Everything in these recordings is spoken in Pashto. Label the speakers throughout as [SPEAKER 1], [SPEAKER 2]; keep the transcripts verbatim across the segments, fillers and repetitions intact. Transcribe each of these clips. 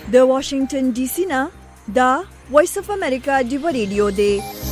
[SPEAKER 1] د واشنگټن ډي سي نه دا وایس اف امریکا ډیو ریډیو دی.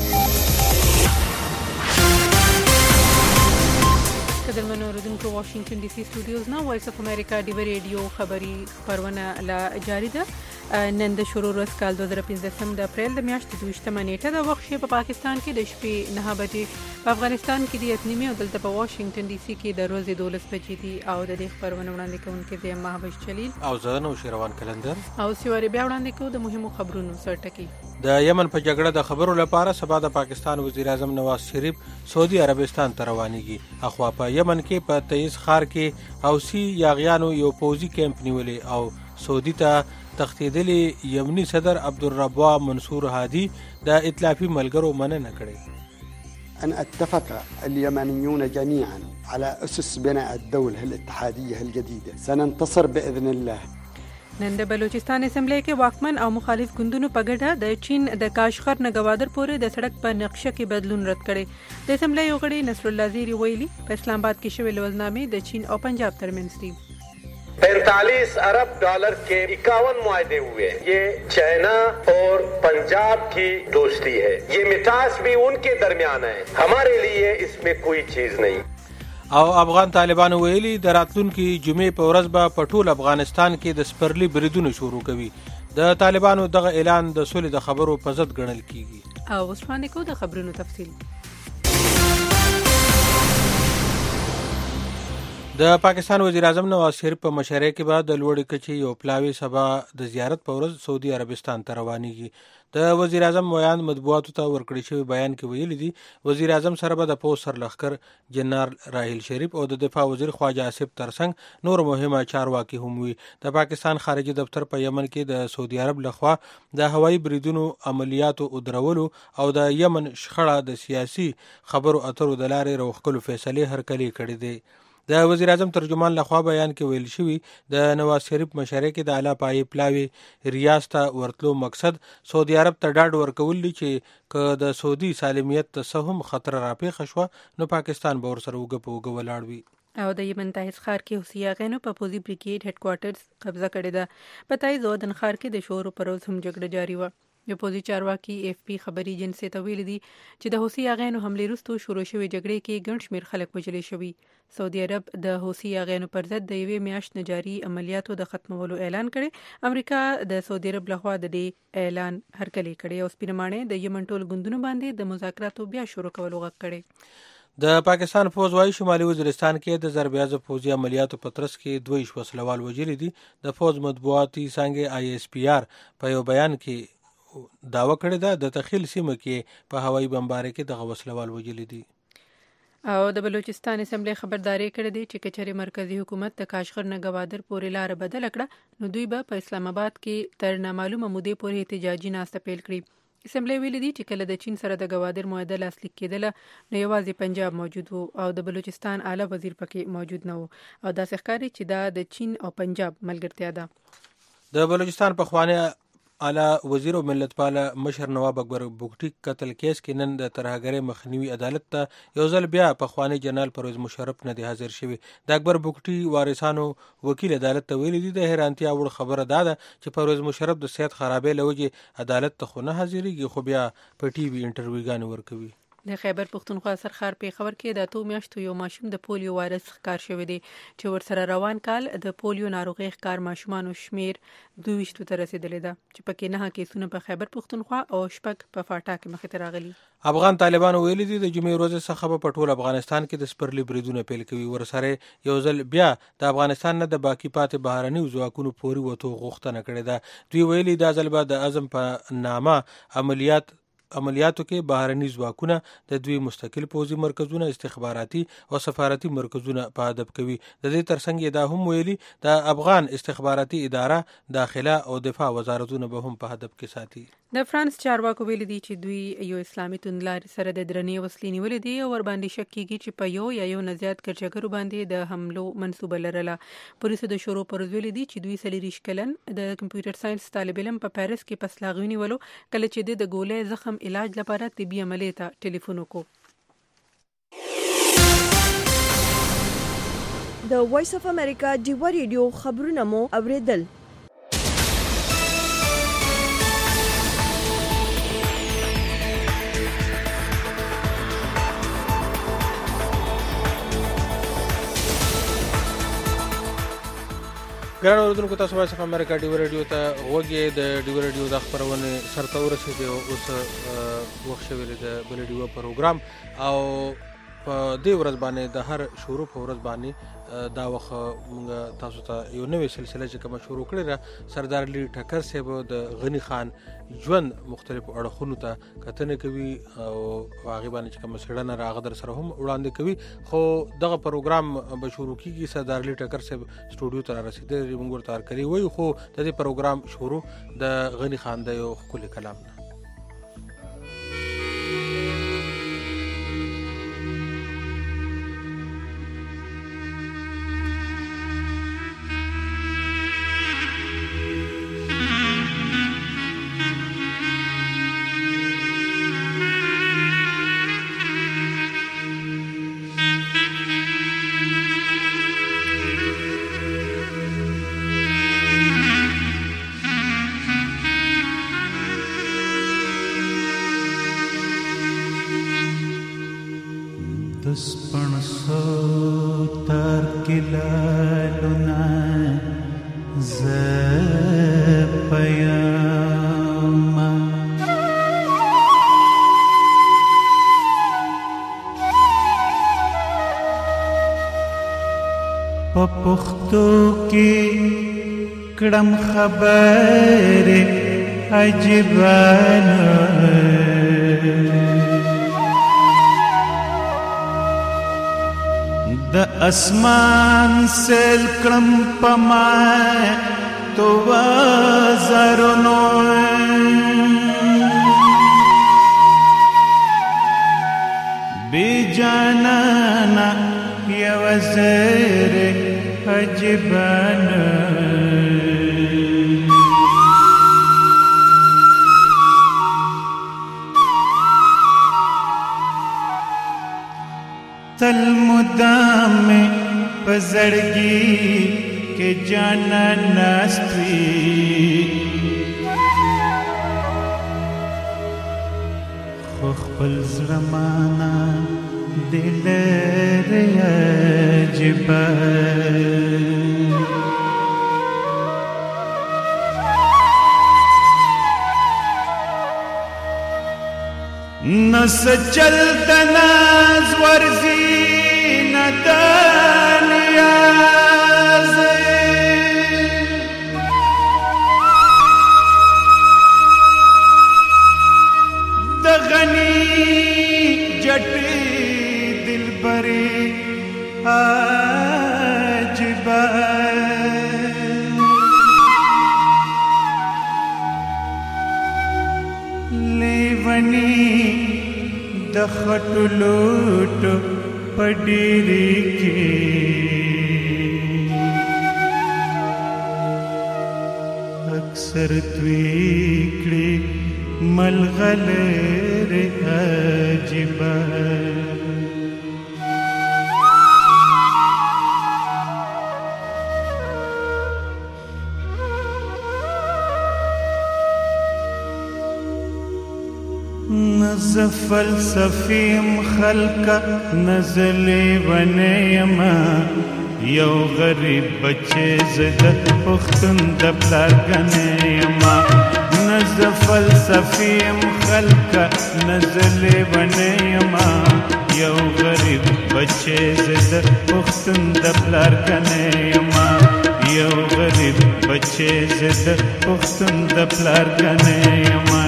[SPEAKER 2] قدرمنو اوریدونکو واشنگټن ډي سي سټوډیوز نه وایس اف امریکا ډیو ریډیو خبری خبرونه لا جاری ده. نن د شروع ورځ کال دوه زره پنځه د اپریل د میاشتې دویشتمه نیټه د وخت په پاکستان کې د شپې نه بجې، په افغانستان کې د اتنیمې او دلته په واشنگټن ډي سي کې د ورځې دولس بجې دي. او د دې خبرونه وړاندې کوونکي د مهابش جلیل
[SPEAKER 3] او زه نو شیروان کلندر
[SPEAKER 2] او سیوری بیا وړاندې کوو د مهمو خبرونو سرټکی.
[SPEAKER 3] د یمن په جګړه د خبرو لپاره سبا د پاکستان وزیر اعظم نواز شریف سعودي عربستان ته روانېږي. اخوا په یمن کې په تیز ښار کې حوثي یاغیانو یو پوځي کیمپ نیولې او سعودي ته تختیدلی یمنی صدر عبدالربوا منصور هادي د ائتلافي ملګرو مننه کړې.
[SPEAKER 4] أن اتفق اليمنيون جميعا على أسس بناء الدولة الاتحادية الجديدة سننتصر بإذن الله.
[SPEAKER 2] نن د بلوچستان اسمبلی کې واکمن او مخالف ګوندونو په ګډه د چین د کاشغر نه ګوادر پورې د سړک په نقشه کې بدلون رد کړي. د اسمبلی یو غړي نصر الله زیری ویلي په اسلام آباد کې شوې لوزنامې د چین او پنجاب ترمنځ دي.
[SPEAKER 5] पैंतालीस अरब डॉलर के इक्यावन मुआहदे हुए. ये चाइना और पंजाब की दोस्ती है. ये मिठास भी उनके दरमियान है. हमारे लिए इसमें कोई चीज नहीं.
[SPEAKER 3] او افغان طالبانو ویلي د راتلونکي جمعې په ورځ به په ټول افغانستان کې د سپرلي بریدونه شروع کوي. د طالبانو دغه اعلان د سولې د خبرو په ضد ګڼل کیږي.
[SPEAKER 2] او اوس باندې کو د خبرونو تفصیل.
[SPEAKER 3] د پاکستان وزیر اعظم نواز شریف په مشرۍ کې بعد د لوړې کچې یو پلاوی سبا د زیارت په ورځ سعودي عربستان ته روانېږي. د وزیر اعظم ویان مطبوعاتو ته ورکړی شوی بیان کې ویلي دي وزیر اعظم سره به د پوځ سرلښکر جنرال راحیل شریف او د دفاع وزیر خواجه آصف ترڅنګ نور مهمه چارواکي هم وي. د پاکستان خارجي دفتر په یمن کې د سعودي عرب لخوا د هوایي بریدونو عملیاتو ودرولو او د یمن شخړه د سیاسي خبرو اترو د لارې روښکلو فیصلې هرکلي کړې دي. د وزیر اعظم ترجمان لخوا بیان کې ویل شوی د نواز شریف مشرۍ کې د اعلی پایې پلاوی ریاض ته ورتلو مقصد سعودي عرب ته ډاډ ورکول دي چې که د سعودي سالمیت ته څه هم خطر راپېښه شوه نو پاکستان به ورسره اوږه په اوږه ولاړ وي.
[SPEAKER 2] او د یمن تایز ښار کې حوثي یاغیانو په پوځي بریګیډ هډ کوارټرز قبضه کړې ده. په تایز او دن ښار کې د شورو پر ورځ هم جګړه جاري وه. یو پوځي چارواکي اف پی خبري ایجنسي ته ویلي دي چې د حوثي یاغیانو حملې وروسته شروع شوې جګړې کې ګڼ شمېر خلک وژلي شوي. سعودي عرب د حوثي یاغیانو پر ضد د یوې میاشت نه جاري عملیاتو د ختمولو اعلان کړی. امریکا د سعودي عرب لخوا د دې اعلان هرکلی کړی او سپینمانې د یمن ټول ګوندونو باندې د مذاکراتو بیا شروع کولو غږ کړی.
[SPEAKER 3] د پاکستان فوج وايي شمالي وزیرستان کې د ضربیازو فوجي عملیاتو په ترڅ کې دوه ویشت وسلوال وژلي دي. د فوج مطبوعاتي څانګې آی اس پی آر په یو بیان کې داوا کړې ده د تخیل سیمه کې په هوایي بمبارۍ کې دغه وسلوال وژلي دي.
[SPEAKER 2] او د بلوچستان اسمبلی خبرداري کړې ده چې کچېرې مرکزی حکومت د کاشغر نه ګوادر پورې لار بدل کړه نو دوی به په اسلام آباد کې تر نامعلومه مودې پورې احتجاجي ناسته پیل کړي. اسمبلی ویلي دي چې کله د چین سره د ګوادر معاهده لاسلیک کېدله نو یوازې پنجاب موجود وو او د بلوچستان اعلی وزیر پکې موجود نه وو او داسې ښکاري چې دا د چین او پنجاب ملګرتیا ده.
[SPEAKER 3] د بلوچستان پخوانی اعلی وزیر او ملتپاله مشر نواب اکبر بوګټي قتل کیس کې نن د ترهګرۍ مخنیوي عدالت ته یو ځل بیا پخوانی جنرال پرویز مشرف نه دی حاضر شوی. د اکبر بوګټي وارثانو وکیل عدالت ته ویلي دي د حیرانتیا وړ خبره دا ده چې پرویز مشرف د صحت خرابې له وجې عدالت ته خو نه حاضرېږي خو بیا په ټي وي انټرویوګانې ورکوي.
[SPEAKER 2] د خیبر پښتونخوا سرخار پیښور کې د اتو میاشتو یو ماشوم د پولیو وایرس ښکار شوی دی چې ورسره روان کال د پولیو ناروغۍ ښکار ماشومانو شمیر دوه ویشتو ته رسېدلی ده چې پکې نهه کیسونه په خیبر پښتونخوا او شپږ په فاټا کې مخې ته راغلي.
[SPEAKER 3] افغان طالبانو ویلي دي د جمعې ورځې څخه په ټول افغانستان کې د سپرلي بریدونه پیل کوي. ورسره یو ځل بیا د افغانستان نه د باقي پاتې بهرنیو ځواکونو پوري وتو غوښتنه کړې ده. دوی ویلي دا ځل به د عزم په نامه عملیات عملیاتو کې بهرني ځواکونه د دوی مستقل پوځي مرکزونه استخباراتي او سفارتي مرکزونه په هدف کوي. د دې ترڅنګ دا هم ویلي د افغان استخباراتي اداره داخله او دفاع وزارتونه به هم په هدف کې ساتي.
[SPEAKER 2] د فرانس چارواکو ویلي دي چې دوی یو اسلامي توندلارې سره د درنې وسلې نیولې دي او ورباندې شک کیږي چې په یو یا یو نه زیات ګرچګرو باندې د حملو منصوبه لرله. پولیسو د شروع پر ویلي دي چې دوی څلوېښت کلن د کمپیوټر ساينس طالب علم په پاریس کې په سلاغ ونیولو کله چې د ګولۍ زخم علاج لپاره طبي عملیې ته ټلیفون وکړو.
[SPEAKER 1] د وایس اف امریکا ډیو ریډیو خبرونه مو اوریدل.
[SPEAKER 3] ګران اوریدونکو تاسو وایس اف امریکا ډیو رادیو ته وګورئ. د ډیو رادیو د خبرونه سرته ورسېدي اوس وخت شوی دی د بل ډیو پروګرام او په دې ورځ باندې د هر شروع په ورځ باندې دا وخت موږ تاسو ته یو نوې سلسله چې کوم شروع کړې ده سردار علي ټکر صاحب د غني خان ژوند مختلفو اړخونو ته کتنه کوي او هغه باندې چې کوم سړنه راغ در سره هم وړاندې کوي. خو دغه پروګرام به شروع کیږي سردار علي ټکر صاحب سټوډیو ته رسیدلی موږ ورته کړی وای. خو د دې پروګرام شروع د غني خان د یو خپل کلام نه.
[SPEAKER 6] پختو کی کڑم خبر عجبان د اسمان سیل کڑم پمائے تو وزرنو بی جانانا یا وزر عجبان تل مدام میں پزڑگی کے جانا ناستی خخبل زرمانا دل عجبان نس چلت ناز ورزی ندان یاز دغنی جٹی دل بری عجبان لیونی دخټلوټ پډيري کې اکثر تویکړي ملغلر عجبا نز فلسفیم خلقا نزلی ونیما یو غریب بچے زد پختن دبلار گنیما نز فلسفیم خلقا نزلی ونیما یو غریب بچے زد پختن دبلار گنیما یو غریب بچے زد پختن دبلار گنیما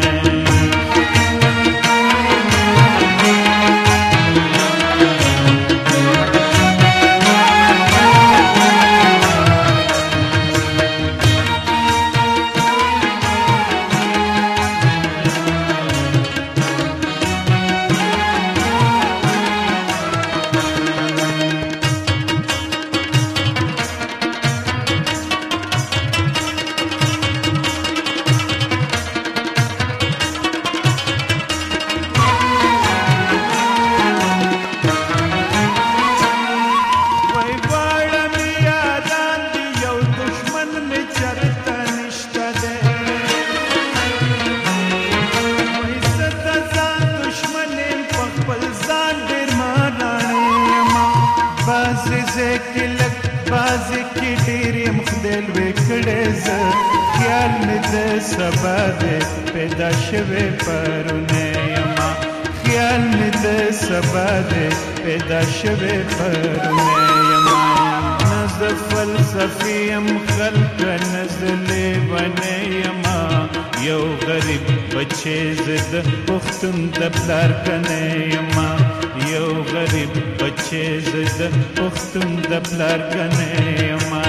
[SPEAKER 6] ویل وکړې زه خیال مې د سبا دې پیدا شوی پرونه یما خیال مې د سبا دې پیدا شوی پرونه یما نه زه فلسفي یم خلق نه زه لیونی یما یو غریب بچې زه د پښتون د پلار کنی یما یو غریب بچې زه د پښتون د پلار کنی یما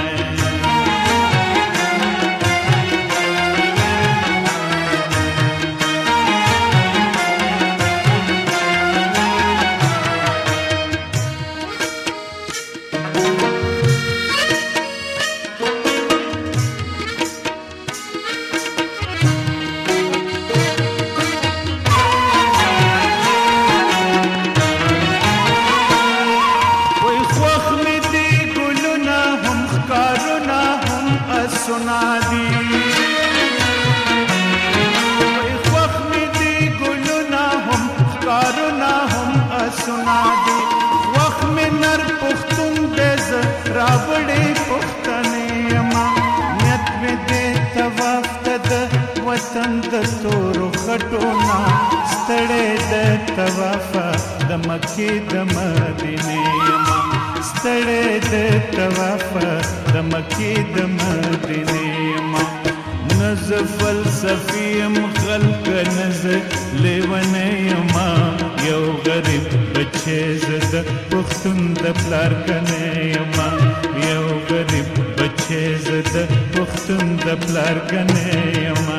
[SPEAKER 6] وطن د تورو خټونا ستړې د توافه د مکې د مدینې یما ستړې د توافه د مکې د مدینې یما نز فلسفي یم خلق نز لیونی یما یو غریب بچې زه د پښتون د پلار کنی یما یو غریب بچې زه د پښتون د پلار کنی یما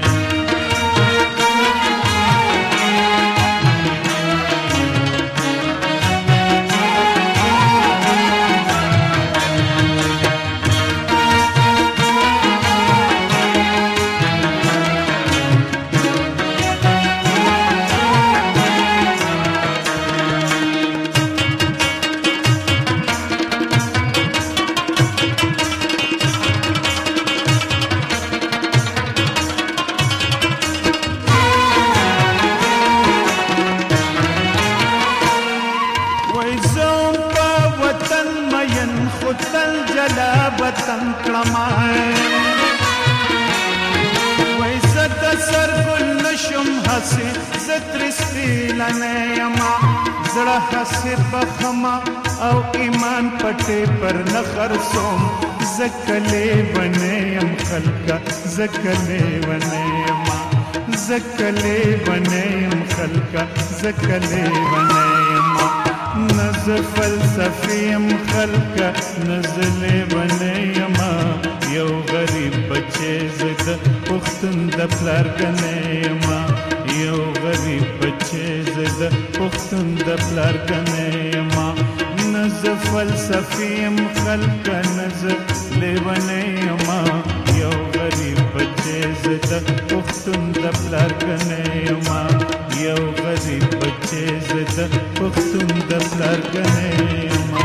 [SPEAKER 6] وطن کلمای وای زد سر گل نشم حسی زتر سپیلنے یما زڑا حسی بخما او ایمان پٹے پر نخر سوم زکلے بنے یم خلقا زکلے بنے یما زکلے بنے یم خلقا زکلے بنے یما نز فلسفیم خلق نزل بنی یما یو غریب بچې زد پښتون د پلار کنی یما یو غریب بچې زد پښتون د پلار کنی یما نز فلسفیم خلق نزل بنی یما یو غریب بچې زد پښتون د پلار کنی یما یو غریب بچې زد پښتون د پلار کنی یما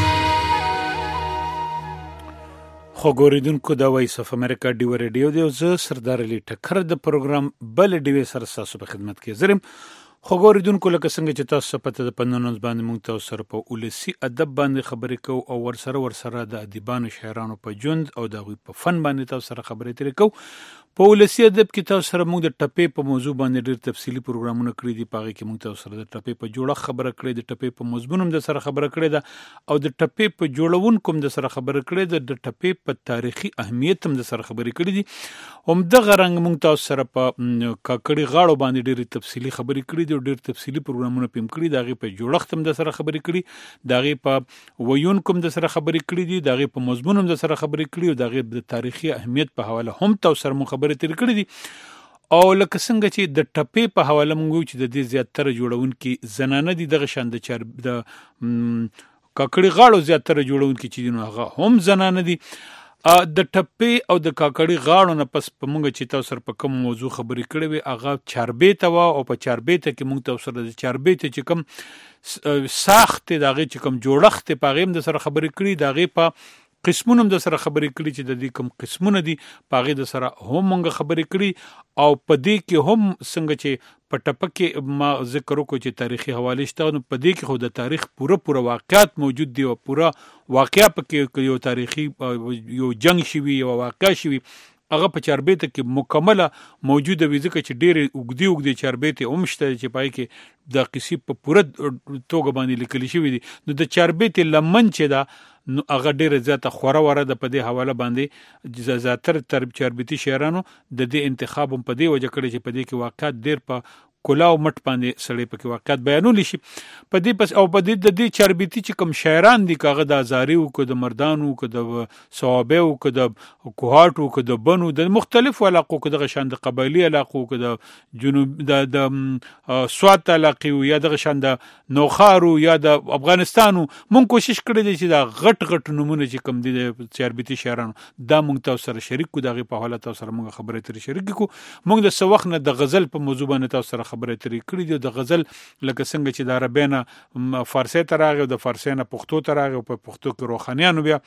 [SPEAKER 7] خو ګوریدونکو د وایس اف امریکا ډیو ریډیو دی او زه سردار علي ټکر د پروګرام بل ډیو سره تاسو په خدمت کې زرم خو ګوریدونکو لکه څنګه چې تاسو پته د پنځونس باندې مونږ تاسو سره په ولسی ادب باندې خبرې کوو او ورسره ورسره د ادیبانو شاعرانو په ژوند او د غوي په فن باندې تاسو سره خبرې ترې کوو په ولسی ادب کې تاسو سره موږ د ټپې په موضوع باندې ډېر تفصیلی پروګرامونه کړی دي پاره کې موږ تاسو سره د ټپې په جوړه خبره کړې د ټپې په مضمون هم د سره خبره کړې ده او د ټپې په جوړون کوم د سره خبره کړې ده د ټپې په تاریخي اهمیت هم د سره خبرې کړې دي هم د غرنګ موږ تاسو سره په کاکړي غاړو باندې ډېر تفصیلی خبرې کړې دي او ډېر تفصیلی پروګرامونه پم کړی دغه په جوړښت هم د سره خبرې کړې دغه په ویون کوم د سره خبرې کړې دي دغه په مضمون هم د سره خبرې کړې او دغه د تاریخي اهمیت په حواله هم تاسو سره مو خبرې تر کړې دي او لکه څنګه چې د ټپې په حواله مونږ چې د دې زیاتره جوړونکي زنانه دي دغه شان د چار د کاکړي غاړو زیاتره جوړونکي چې نو هغه هم زنانه دي د ټپې او د کاکړي غاړو نه پس په مونږ چې تاسو سره په کوم موضوع خبرې کړې وي هغه چاربېته وا او په چاربېته کې مونږ تاسو سره د چاربېته چې کوم ساخت دغه چې کوم جوړښت په غیم د سره خبرې کړې دغه په قسمونه د سره خبرې کړي چې د دې کوم قسمونه دي پاغه د سره هم مونږ خبرې کړي او په دې کې هم څنګه چې په ټپه کې ما ذکر وکړو چې تاریخي حواله شته نو په دې کې خو د تاریخ پوره پوره واقعیت موجود دي او پوره واقعیا پکې یو تاریخي یو جنگ شوی یو واقعیا شوی هغه په چاربېته کې مکمله موجوده وي ځکه چې ډېرې اوږدې اوږدې چاربېتې هم شته چې پای کې د قصې په پوره توګه باندې لیکل شوي دي نو د چاربېتې لمن چې ده نو هغه ډېره زیاته خوره وره ده په دې حواله باندې زیاتره تر چاربېتي شاعرانو د دې انتخاب هم په دې وجه کړی چې په دې کې واقعیت ډېر په کلاو مټ باندې سړی پکې واقعیت بیانول شي په دې پس او په دې د دې چاربېتي چې کوم شاعران دي کاغه د ازاري او کو د مردانو کو د صوابه او کو د کوهاټو کو د بنو د مختلفو علاقو کو د شان د قبایلی علاقو کو د جنوب د د سوات علاقې یا د شان د نوخارو یا د افغانستانو مونږ کوشش کړی دی چې دا غټ غټ نمونه چې کوم دي د چاربېتي شاعرانو دا مونږ تاسو سره شریک کو دغه په حالت تاسو سره مونږ خبرې ترې شریک کو مونږ د سوخ نه د غزل په موضوع باندې تاسو سره خبرې ترې کړې دي د غزل لکه څنګه چې د عربیانه فارسی ته راغی او د فارسی نه پښتو ته راغی او په پښتو کې روحانیانو بیا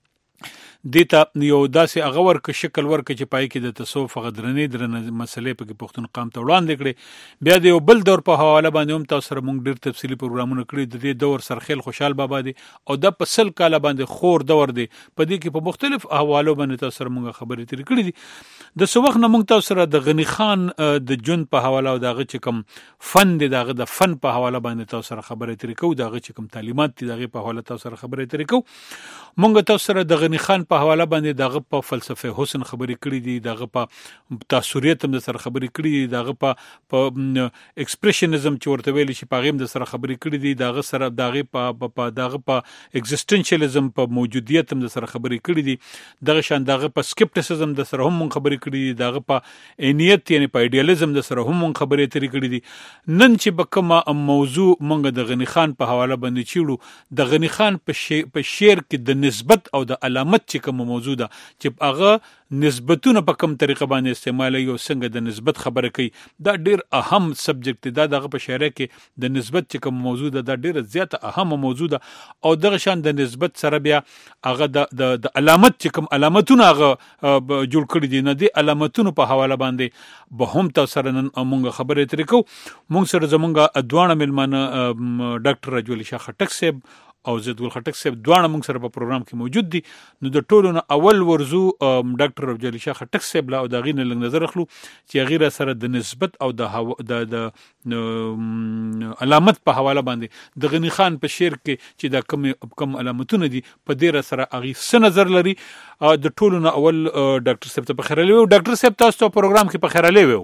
[SPEAKER 7] دیتا یو داسې هغه ورک شکل ورک چې پای کې د تصوف غدرنې درنه مسلې په پښتون قام ته وړاندې کړي بیا د یو بل دور په حواله باندې هم تاسو سره مونږ ډېر تفصیلی پروګرامونه کړی د دې دور سرخیل خوشحال بابا دی او د په سل کاله باندې خور دور دی په دې کې په مختلف احوالو باندې تاسو سره مونږ خبرې ترې کړې دي د سوخ نه مونږ تاسو سره د غنی خان د جون په حواله او دغه چې کوم فن دی دغه د فن په حواله باندې تاسو سره خبرې ترې کوو دغه چې کوم تعلیمات دي دغه په حواله تاسو سره خبرې ترې کوو مونږ تاسو سره د غنی خان په حواله باندې دغه په فلسفه حسن خبرې کړې دي دغه په تاثریت هم د سره خبرې کړې دي دغه په په ایکسپریشنزم چې ورته ویل شي په غیم د سره خبرې کړې دي دغه سره دغه په په دغه په ایگزیسټنشلیزم په موجودیت هم د سره خبرې کړې دي دغه شان دغه په سکپټیسزم د سره هم خبرې کړې دي دغه په انیت یعنی په ایډیالیزم د سره هم خبرې ترې کړې دي نن چې په کومه موضوع مونږ د غنی خان په حواله باندې چیړو د غنی خان په شعر کې د نسبت او د علامت چې کوم موضوع ده چې هغه نسبتونه په کوم طریقه باندې استعمالي او څنګه د نسبت خبره کوي دا ډیر اهم سبجیکټ دی دغه په شعر کې د نسبت چې کوم موضوع ده دا ډیره زیاته اهم موضوع ده او دغه شان د نسبت سره بیا هغه د د علامت چې کوم علامتونه هغه جوړ کړی دي نه دي علامتونو په حواله باندې به هم تاسو سره نن موږ خبرې ترې کوو موږ سره زمونږ ادوانه ملمانه ډاکټر رجولی شاه خټک صاحب او زید ګل خټک صاحب دواړه موږ سره په پروګرام کې موجود دي نو د ټولو نه اول ورزو ډاکټر رجولی شاه خټک صاحب لا او د غینه لنګ نظر اخلو چې غیره سره د نسبت او د د علامت په حواله باندې د غنی خان په شعر کې چې دا کم کم علامتونه دي په دې سره اغي څه نظر لري د ټولو نه اول ډاکټر صاحب ته په خیر لوي ډاکټر صاحب تاسو ته پروګرام کې په خیر لوي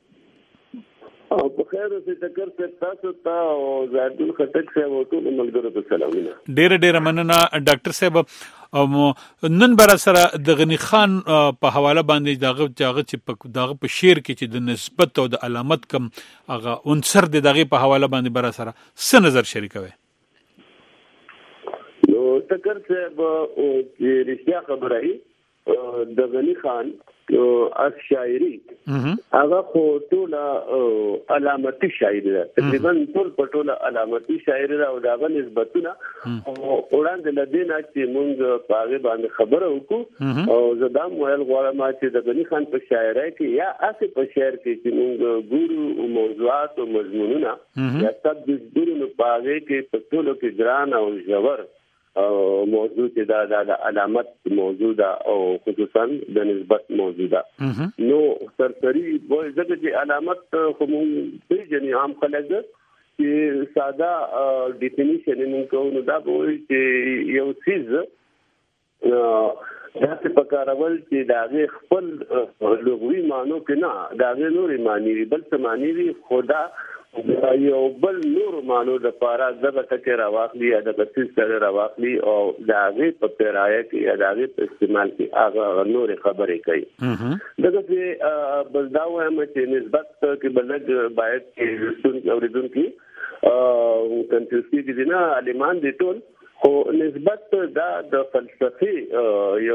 [SPEAKER 8] او په خیر اوسې تکر څه تاسو ته او زادل خټک صاحب او ټول ملګرو ته سلامونه
[SPEAKER 7] ډېر ډېر مننه ډاکټر صاحب نن بر سره د غنی خان په حواله باندې دغه دغه چې دغه په شعر کې چې د نسبت او د علامت کم هغه عنصر د دغه په حواله باندې بر سره څه نظر شریکوي
[SPEAKER 8] نو تکر صاحب چې رښتیا خبره ای د غنی خان از شاعري هغه خو ټول علامتي شاعري ده تقریبا ټول په ټول علامتي شاعري ده او داغه نسبتونه وړاندې لدینا چې مونږ په هغه باندې خبره وکړو او زدام ویل غواړم چې د غنی خان په شاعرۍ کې یا اسې په شعر کې چې مونږ ګورو موضوعات او مضمونونه یا تب د ګورو په هغه کې په ټولو کې ګران او ژور او موضوع چې دا د علامت موضوع ده او خصوصا د نسبت موضوع ده نو سرسری وای ځکه چې علامت خو موږ پیژنې عام خلک چې ساده ډیفینیشن یې کوو نو دا وایي چې یو څیز داسې پکارول چې د هغې خپل لغوي معنو کې نه د هغې نورې معنی وي بل څه معنی وي خو دا یو بل نور مانو د پاره دغه ټکی راواخلي یا د بسیز سره راواخلي او د هغې په پیرایه کې یا د هغې په استعمال کې هغه نورې خبرې کوي دغه چې بل دا وایم چې نسبت کې بلګ باید چې اورېدونکي کنفیوز کېږي نه عالمان دي ټول خو نسبت دا د فلسفي یو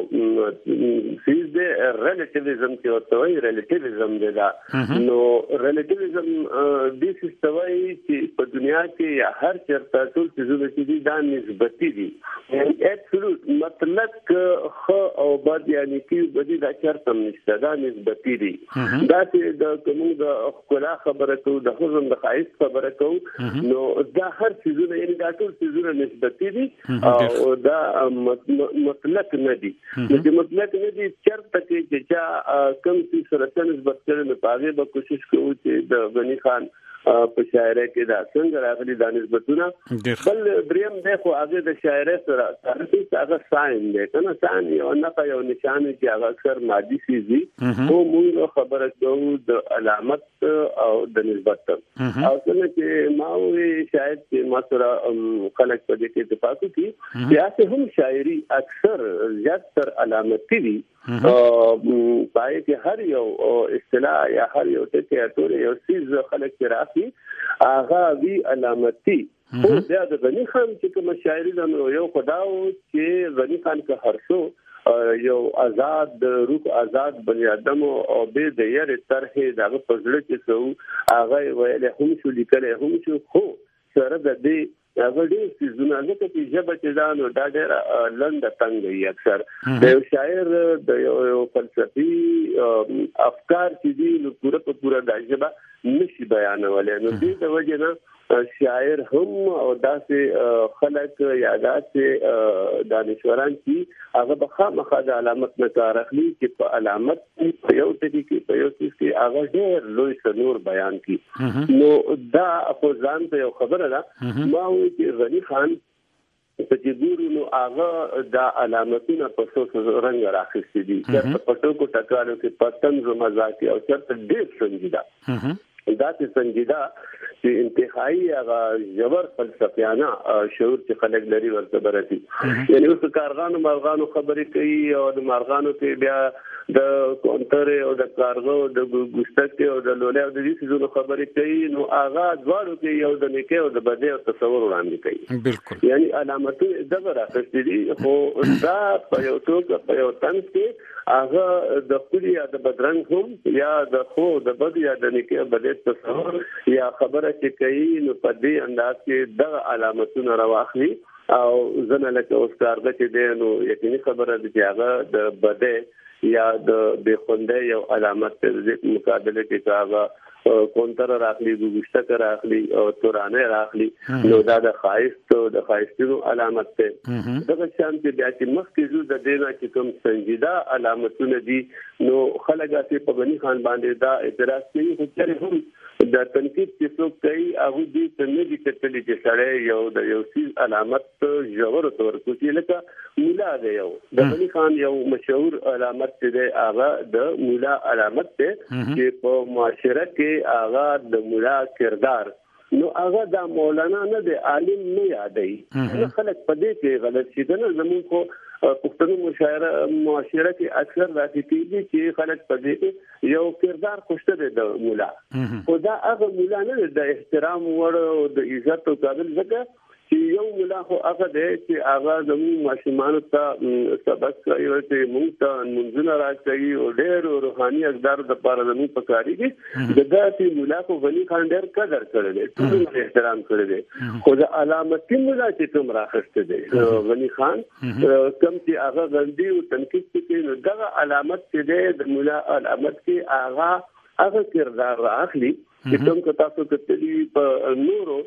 [SPEAKER 8] سیز دی ریلیټیویزم چې ورته وایي ریلیټیویزم دی دا نو ریلیټیویزم د سیستوي چې په دنیا کې یا هر چیرته ټول څه چې دي دا نسبتي دي اپسولوټ مطلق خو او بد یعنی کې بدی دا چرته نشته دا نسبتي دي دا چې د کوم د خلا خبره کوو د حزن د خایس خبره کوو نو دا هر څه یعنی دا ټول څه نسبتي دي او دا مطلق نه دي چې مطلق نه دي چرته کې چې کم څه سره نسبت کړي نو پاغه به کوشش کوو چې د غنی خان په شاعرۍ کې دا څنګه راغلي د نسبتونه بل دریم دی خو هغه د شاعرۍ سره تعلق هغه ساين دی کنه ساين یو نه یو نشان چې هغه اکثر مادي سيزي او موږ خبره کوو د علامت او د نسبت او څنګه چې ما وی شاید چې ما سره خلک په دې کې اتفاق کوي چې هم شاعري اکثر زیاتره علامتي دي پای کې هر یو اصطلاح یا هر یو ټکی ټول یو سیز خلک کې راځي هغه وی علامتي او بیا د غنی خان چې کوم شاعري د یو خداو چې غنی خان که هر شو یو آزاد روح آزاد بنی آدم او به د یې طرح دغه پزړه کې سو هغه ویل هم شو لیکل هم شو خو سره د دې هغه ډېر څه نه کوي چې ژبه چې دا نو دا ډېر لنډ تنګ وي اکثر د یو شاعر د یو فلسفي افکار چې دي نو پوره په پوره د ژبه نشي بیانولای نو دې د وجه نه شاعر هم او داسې خلک یا داسې دانشوران چې هغه به خامخا د علامت نه کار اخلي چې په علامت په یو ټکي کې په یو څه کې هغه ډېر لوی څنور بیان کړي نو دا په ځان ته یو خبره ده ما وایي چې غنی خان په جګورو نو هغه د علامتونو په څو رنګ راخستې دي چې په ټکو ټکالو کې پتنګ مزاقي او چرته ډېر سنجیده دا چې سنجیده چې انتهایی هغه جبر فلسفیانه شعور چې خلک لري ورته برتي یعنی اوس کارغانو مارغانو خبرې کوي او د مارغانو کې بیا د کونتر او د کارغو د ګوشتک او د لولې او د دې څه خبرې کوي نو هغه دواړو کې یو د نیکه او د بده او تصور وړاندې کوي
[SPEAKER 7] بالکل
[SPEAKER 8] یعنی علامتونه دغه راځي دي خو دا په یو ټوګه په یو تنګ کې هغه د خپل یا د بدرنګ هم یا د خو د بد یا د نیکه بده تصور یا خبره چې کوي نو په دې انداز کې د علامتونو راوخلي او زنه لکه اوس کارګه چې دی نو یقیني خبره ده چې هغه د بده یا د بخونده یو علامت د مقابله کې هغه کونتر راخلي ګوشتک راخلي او تورانه راخلي نو دا د خایست او د خایستونو علامت ده دغه شان چې بیا چې مخکې زو د دینا چې کوم سنجیده علامتونه دي نو خلک چې په غنی خان باندې دا اعتراض کوي خو چې هم د تنقید چې څوک کوي هغه دې څنګه دي کتلې چې سړی یو د یو سیز علامت جوړ تور کوي لکه مولا دی یو د غنی خان یو مشهور علامت دی هغه د مولا علامت دی چې په معاشره کې هغه د مولا کردار نو هغه د مولانا نه دی عالم نه یادای خلک په دې کې غلط شي نه زموږ کو پښتون مشاعره معاشره کې اکثر راځي چې خلک په دې یو کردار خوشته دی د مولا او دا هغه مولا نه د احترام وړ د عزت او قابل ځکه چې یو مولا خو هغه دی چې هغه زموږ ماشومان ته سبق کوي او چې موږ ته منځونه راځي او ډېر روحاني اقدار د پاره زموږ پکاري دي دغه چې مولا خو غنی خان ډېر قدر کړی دی ټول احترام کړی دی خو د علامتي مولا چې کوم راخسته دی غنی خان کوم چې هغه غندي او تنقید کوي نو دغه علامت چې دی د مولا علامت کې هغه هغه کردار راخلي چې کوم که تاسو کتلی په نورو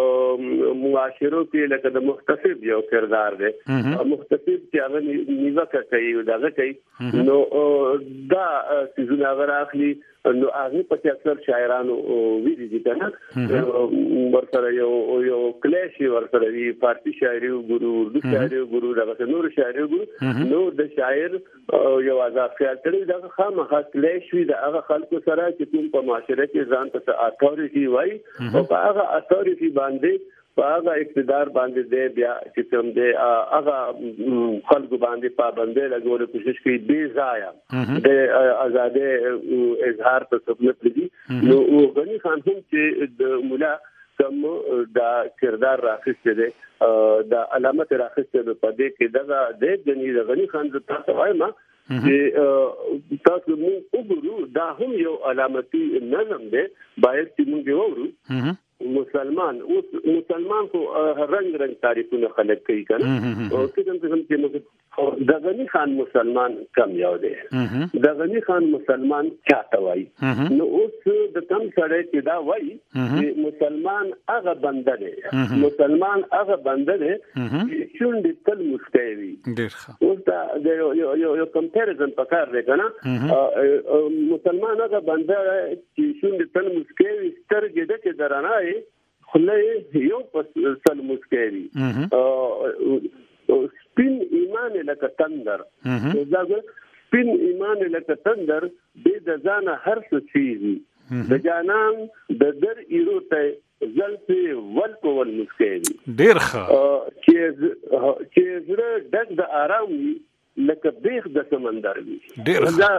[SPEAKER 8] معاشرو کې لکه د مختصب یو کردار دی مختصب چې هغه نیوکه کوي او دغه کوي نو دا چې هغه راخلي نو هغه په اکثر شاعرانو ویلي دي کنه ورسره یو یو کلیش ورسره وی فارسی شاعري او ګورو اردو شاعري او ګورو دغه نور شاعري ګورو نو د شاعر یو آزاد خیال کړي دغه خامخا کلیش وی د هغه خلکو سره چې کوم په معاشره کې ځان ته اتوريټي وای او هغه اتوريټي باندې په هغه اقتدار باندې دی بیا چې کوم دی هغه خلکو باندې پابندي لګول کوشش کوي بې ځای د آزادۍ اظهار ته سپنت دي نو غنی خان هم چې د مولا کوم دا کردار راخسته ده دا علامت راخسته ده په دې کې دغه د غنی د غنی خان د تاسو وایم چې تاسو موږ وګورو دا هم یو علامتي نظم ده باید چې موږ وګورو مسلمان اوس مسلمان کو رنگ رنگ تعریفونه خلق کوي کنه او څنګه څنګه چې د غنی خان مسلمان کم یو دی د غنی خان مسلمان چاته وای نو اوس د کم سره چې دا وای چې مسلمان هغه بنده دی مسلمان هغه بنده دی چې شونډې تل مسکوي
[SPEAKER 7] ډیر ښه
[SPEAKER 8] اوس دا یو یو یو کمپیریزن پکار دی کنه مسلمان هغه بنده چې شونډې تل مسکوي سترګې د کې درانه خله یو پسل مسکوي سپین ایمان لکه تندر دا سپین ایمان لکه تندر دې د ځان هر څه چیزي د جانان د در ایروته زلفي ول کول مسکوي
[SPEAKER 7] ډیر ښه
[SPEAKER 8] چې چې زړه ډک د آرام وي لکه بیخ د سمندر وي
[SPEAKER 7] ډیر
[SPEAKER 8] دا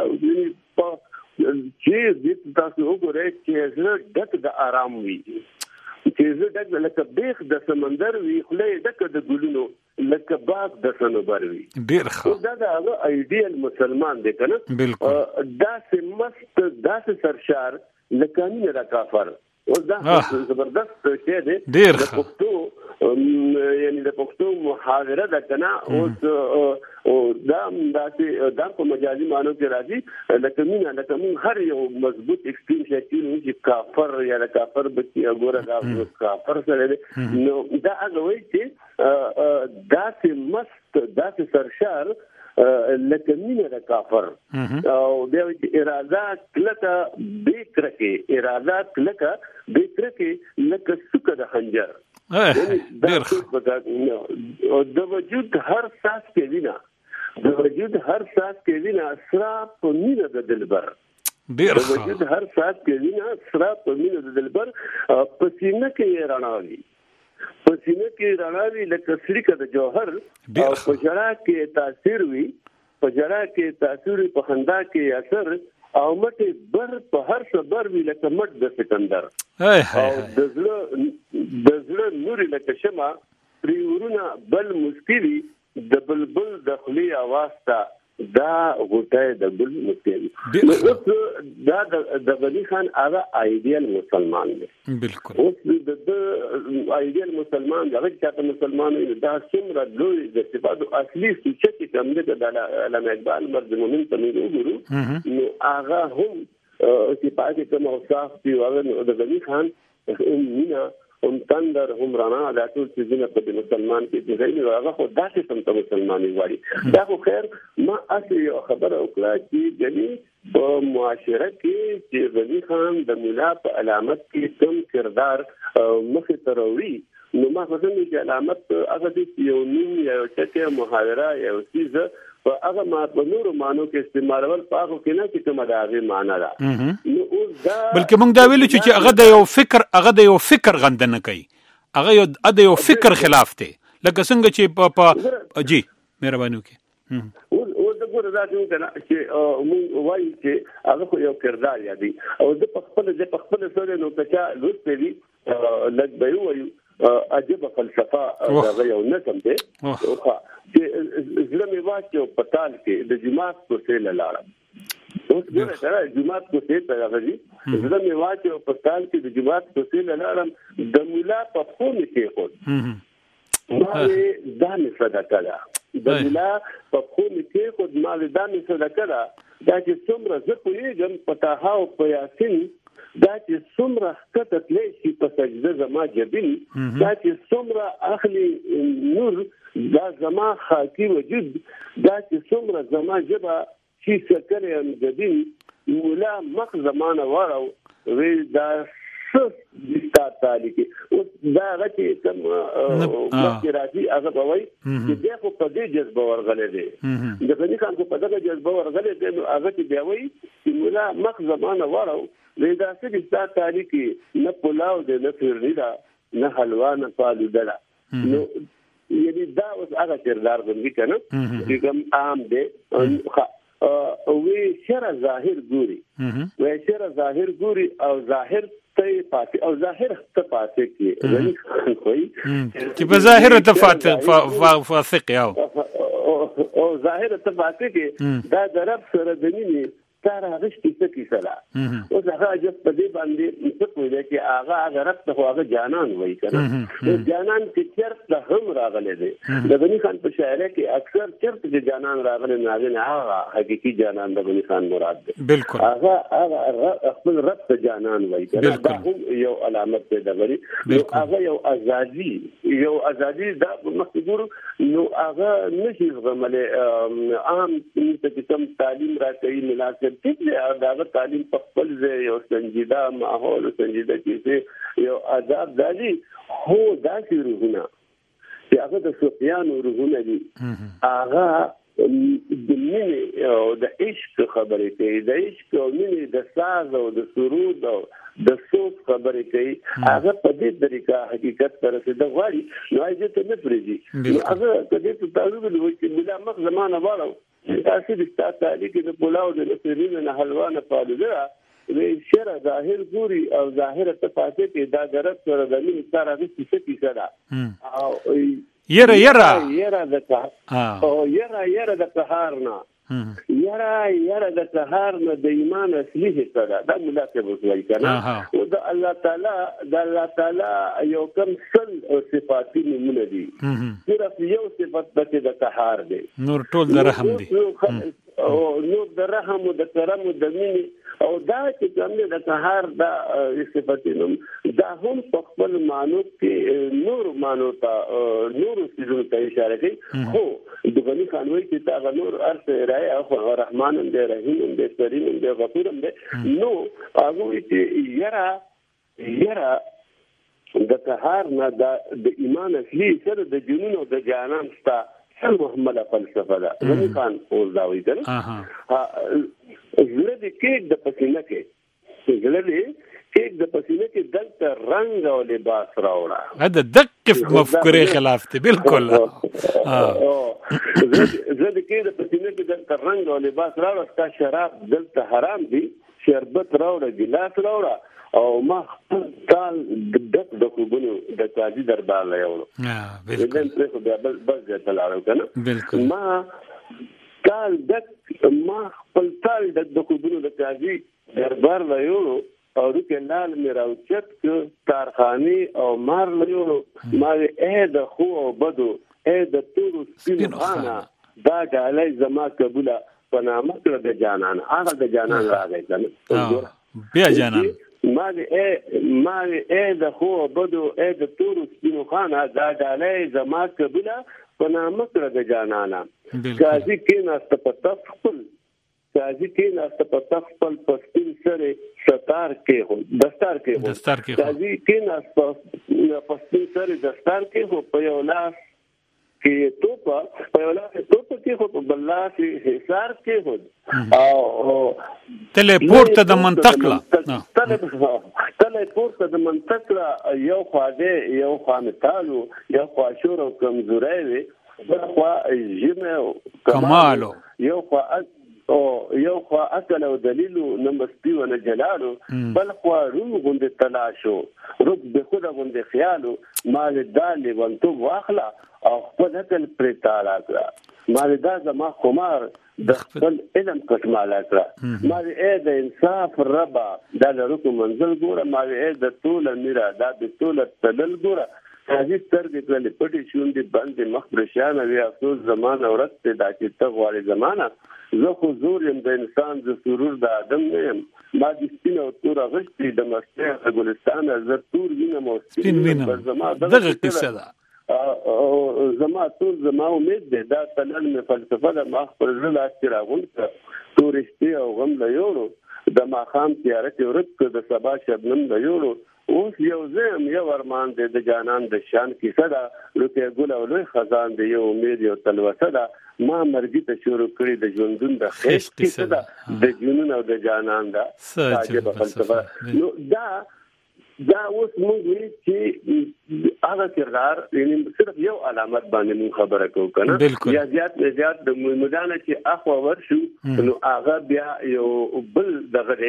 [SPEAKER 8] چې دې تاسو وګورئ چې زړه ډک د آرام وي چې زړه ډک لکه بیخ د سمندر وي خله ډک د ګلونو لکه باغ د سنوبر وي
[SPEAKER 7] ډیر ښه
[SPEAKER 8] دا دا هغه ایډیل مسلمان دی کنه
[SPEAKER 7] بالکل
[SPEAKER 8] دا سه مست دا سه سرشار لکه نه را کافر او دا زبردست شی دی
[SPEAKER 7] ډیر
[SPEAKER 8] د پښتو یعنی د پښتو محاوره ده کنه او او دا داسې دا په مجازي معنی کې راځي لکه مين لکه مون هر یو مضبوط ایکسټریم شي چې کافر یا کافر بچي وګوره دا کافر سره نو دا هغه وایي چې داسې مست داسې سرشار لکه مینه د کافر او بیا اراده کلکه بیکرکه اراده کلکه بیکرکه لکه سکه د خنجر
[SPEAKER 7] ډیر
[SPEAKER 8] ښه د وجود هر ساس کې وینا د وجود هر ساس کې وینا اسرا په مینه د دلبر
[SPEAKER 7] ډیر
[SPEAKER 8] د وجود هر ساس کې وینا اسرا په مینه د دلبر پسینه کې رڼاوي پسینه کې رڼاوي لکه سړی د جوهر او په جړه کې تاثیر وي په جړه کې تاثیر په خندا کې اثر او مټه بر په هر صبر وی لکه مټ د سکندر او د زړه د زړه نور لکه شمع پریورونه بل مسکوي د بلبل د خلی आवाज تا دا غوټه د بل مسکوي دا د غنی خان هغه ایډیل مسلمان دی
[SPEAKER 7] بالکل
[SPEAKER 8] اوس د ایډیل مسلمان دا چې مسلمان دا څومره لوی د صفات اصلي چې کوم د علامه اقبال مرد مومن ته وګورو نو هغه هم صفات کوم اوصاف دی هغه د غنی خان مینا هم تندر هم رانا دا ټول چې په مسلمان کې دی غوړي هغه خو داسې سم ته مسلمانۍ وایي دا خو خیر ما اصلي خبره وکړه چې غني په معاشره کې چې غنی خان د مولا په علامت کې کوم کردار مخې ته راوړي نو ما فهمم چې علامت هغه د یو نیم یا ټکه محاوره یا سیزه په هغه ما په نورو مانو کې استعمالول پاکو کې نه چې کومه دا غي معنا ده نو اوس دا
[SPEAKER 7] بلکې موږ دا ویلو چې هغه د یو فکر هغه د یو فکر غندنه کوي هغه یو د یو فکر خلاف دی لکه څنګه چې په جی مهرباني وکړئ
[SPEAKER 8] او د ګور دا چې موږ وایي چې هغه خو یو کردار یادي او د خپل د خپل سره نو کچا لوستې دي لږ به وایو عجیب فلسفه دا یو نظم دی چې زړه می واچو پتال کې د جماعت کو سیل لاړم اوس ګوره دا جماعت کو سیل ته راغلی زړه می واچو پتال کې د جماعت کو سیل لاړم د مولا په خو می کې خو ما دا می صدقه ده د مولا په خو می کې خو ما دا می صدقه ده دا چې څومره زه پوهیږم پتاها او په یاسین دا چې څومره کته تلې شي په سجده زما جبین دا چې څومره اخلي نور دا زما خاکی وجود دا چې څومره زما جبا شي سکر یم جبین مولا مخ زمانه وړو وی دا څه دتا تعالی کې او دا غتی کوم مخکراتي هغه بوي چې دغه په دې جذبه ورغلې دي د غنی خان په دغه جذبه ورغلې دي نو هغه چې دی وی چې مولا مخ زمانه وړو ودا څه دتا تعالی کې نه پلاو دې نه پیرنی دا نه حلوا نه فالوده دا نو یعنی دا اوس هغه کردار باندې کنه چې کوم عام دی او وی شر ظاهر ګوري وی شر ظاهر ګوري او ظاهر ته پاتې او ظاهر ته پاتې کې غني خان کوي
[SPEAKER 7] چې په ظاهر ته فاتح فاسق یو
[SPEAKER 8] او ظاهر ته پاتې کې دا درب سره د مینې تر هغه څه کې سره او هغه چې په دې باندې څه کوي چې هغه هغه رات خو هغه جانان وایي کنه جانان چې چرته هم راغلی دی د غني خان په شاعرۍ کې اکثر چرته چې جانان راغلی نه هغه حقيقي جانان د غني خان مراد دی
[SPEAKER 7] بالکل
[SPEAKER 8] هغه هغه خپل رات جانان وایي کنه دا هم یو علامت دی د غني هغه یو ازادي یو ازادي دا مخکور نو هغه نشي غمله عام چې کوم تعلیم راکړي مناسب ټیک دی دا تعلیم په خپل ځای یو سنجیده ماحول سنجیده کې یو آزاد دالي هو دا چې روحونه چې هغه د سفیان روحونه دي هغه د مینې او د عشق خبرې کوي د عشق او مینې د ساز او د سرود او د صوت خبرې کوي هغه په دې طریقه حقیقت سره د غواړي نو اجازه ته نه پریږي هغه کله چې تعلق لوي چې بلا مخ زمانه والو تاسو د تاسو کې د پلاو د نصرین نه حلوا نه پالوده وی شر ظاهر ګوري او ظاهر ته پاتې کې دا درت سره د مين سره د څه کې سره او
[SPEAKER 7] یره یره
[SPEAKER 8] یره د او یره یره د قهارنا یره یره د قهارنا د ایمان اصلي حصہ دا ملاقات وکړي کنه او د الله تعالی د الله تعالی یو کم سل صفات نمونه دي صرف یو صفت د قهار دی
[SPEAKER 7] نور ټول د رحم دی
[SPEAKER 8] او نور د رحم او د کرم او د مين او دا چې کوم د قهار دا صفاتینو دا هم په خپل معنی کې نور معنی ته نور څه ته اشاره کوي خو د غني خان وایي چې دا نور ارته راي او رحمان دې رحیم دې کریم دې غفور دې نو هغه چې یرا یرا د قهار نه د ایمان اصلي سره د جنون او د جانان ستا سم محمله فلسفه ده غني خان او داوي کنه ها زړه دې کې د پسینه کې زړه دې کې د پسینه کې دلته رنگ او لباس راوړه
[SPEAKER 7] دا دقیق مفکورې خلاف دی بالکل
[SPEAKER 8] ها زړه دې کې د پسینه کې دلته رنگ او لباس راوړه ستا شراب دلته حرام دي شربت راوړه ګلاس راوړه او ما کال د د خوبونو د قاضي دربار لا یو
[SPEAKER 7] ها بالکل
[SPEAKER 8] بل بل ځای لاړو کنه
[SPEAKER 7] بالکل
[SPEAKER 8] ما کال د ما خپل کال د خوبونو د قاضي دربار لا یو او د کلال مې راوچت ک کارخاني او مار لا یو ما اې د خو او بدو اې د تور سپینخانه دا ډالۍ زما قبوله پنامه کړ د جانان هغه د جانان راغی کنه
[SPEAKER 7] بیا جانان
[SPEAKER 8] ما دې ما دې د خو بدو اې د تور سپینخانه دا ډالۍ زما قبوله پنامه کړ د جانانا قاضي کې ناست په تخپل قاضي کې ناست په تخپل پستین سره ستار کې هو دستار کې هو
[SPEAKER 7] دستار کې هو
[SPEAKER 8] قاضي کې ناست په پستین سره دستار کې هو په یو لاس کې توپا په یو لاس توپا کې هو په بل لاس حصار کې هو او
[SPEAKER 7] تلیپورت د منطق لا
[SPEAKER 8] تلیپورت د منطق لا یو خواده یو خامتالو یو خاشور او کمزوري وي بل خوا جمع
[SPEAKER 7] کمالو
[SPEAKER 8] یو خوا او یو خوا اصل او دلیل نمبر سپیو نه جلالو بل خوا روح غند تلاشو رب به خود غند خیالو مال دال ونتو واخلا او خپل هکل پر تعالی کړه مال دا زما خمار د خپل علم کټماله کړه مال اې د انصاف ربا دا لرکو منزل ګوره مال اې د طول میرا دا د طول تدل ګوره حاجی سترګې کړلې پټې شونډې باندې مخ برشانه وي افسوس زمانه ورته دا چې ته غواړې زمانه زه خو زور یم د انسان د سرور د آدم نه یم ما د سپین او تور غشتې د مستۍ د ګلستان زه تور وینم او
[SPEAKER 7] سپین وینم دغه قصه ده
[SPEAKER 8] او زما ټول زما امید ده دا تلل مې فلسفه د ما خپل ځل اچ راغون تورشتي او غم له یورو د ماخام تیاره کې ورک د سبا شبنم د یورو اوس یو زم یو ارمان دی د جانان د شان کیسه ده لکه ګل او لوی خزان دی یو امید یو تلوسه ده ما مرګي ته شروع کړی د ژوندون د خیش کیسه ده د جنون او د جانان ده عجیب فلسفه نو دا دا اوس موږ وی چې هغه کردار یعنی صرف یو علامت باندې موږ خبره کوو کنه یا زیات زیات د مدانه چې اخوا ورشو نو هغه بیا یو بل دغه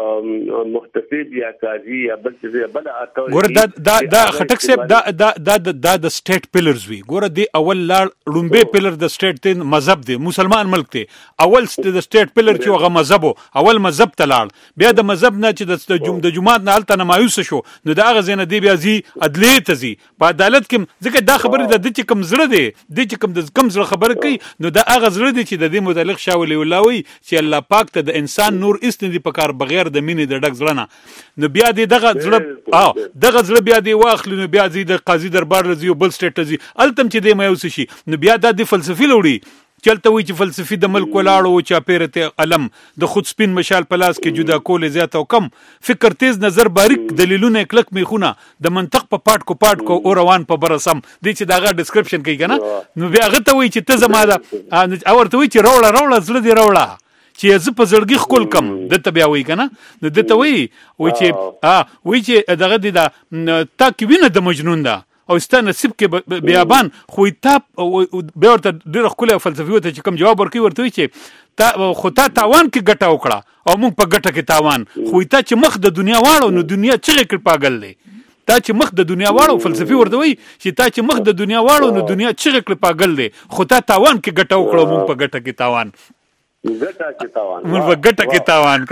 [SPEAKER 8] مختصب یا قاضي یا بل څه بل اته
[SPEAKER 7] ګوره دا دا دا خټک صاحب دا دا دا دا د سټیټ پلرز وی ګوره دی اول لاړ لومبه پلر د سټیټ تین مذهب دی مسلمان ملک دی اول د سټیټ پلر چې هغه مذهب اول مذهب ته لاړ بیا د مذهب نه چې د د جمعات نه الته مایوس شو نو دا غ زنه دی بیا زی عدلیه ته زی په عدالت کې ځکه دا خبره د دې چې کم زړه دی د چې کم د کم زړه خبره کوي نو دا هغه زړه دی چې د دې متعلق شاولي ولاوي چې الله پاک ته د انسان نور استندي په کار بغیر د مینې د ډک زړه نه نو بیا دې دغه زړه او دغه زړه بیا دی واخلي نو بیا زی د قاضي دربار لزی بل سټیټ زی التم چې دې مایوس شي نو بیا د فلسفي لوري چلته وی چې فلسفي د ملک ولاړو چا پیرته علم د خود سپین مشال پلاس کې جدا کول زیات او کم فکر تیز نظر باریک دلیلونه کلک میخونه د منطق په پاٹ کو پاٹ کو او روان په برسم دي چې داغه ډسکرپشن کوي کنه نو بیا هغه ته وی چې ته زما دا اورته وی چې روړه روړه زړه دی روړه چې ز په زړګي خپل کم د ته بیا وی کنه نو د ته وی وی چې ها وی چې دغه دی دا تا کې وینه د مجنون دا او ستا نصیب کې بیابان خو تا بیا ورته ډېر ښکلی فلسفي ورته چې کوم جواب ورکوي ورته وایي چې تا خو تا تاوان کې ګټه وکړه او موږ په ګټه کې تاوان خو تا چې مخ د دنیا واړو نو دنیا چغې کړ پاګل دی تا چې مخ د دنیا واړو فلسفي ورته وایي چې تا چې مخ د دنیا واړو نو دنیا چغې کړ پاګل دی خو تا تاوان کې ګټه وکړه موږ په ګټه کې تاوان
[SPEAKER 8] ګټه کې تاوان
[SPEAKER 7] موږ په ګټه کې تاوان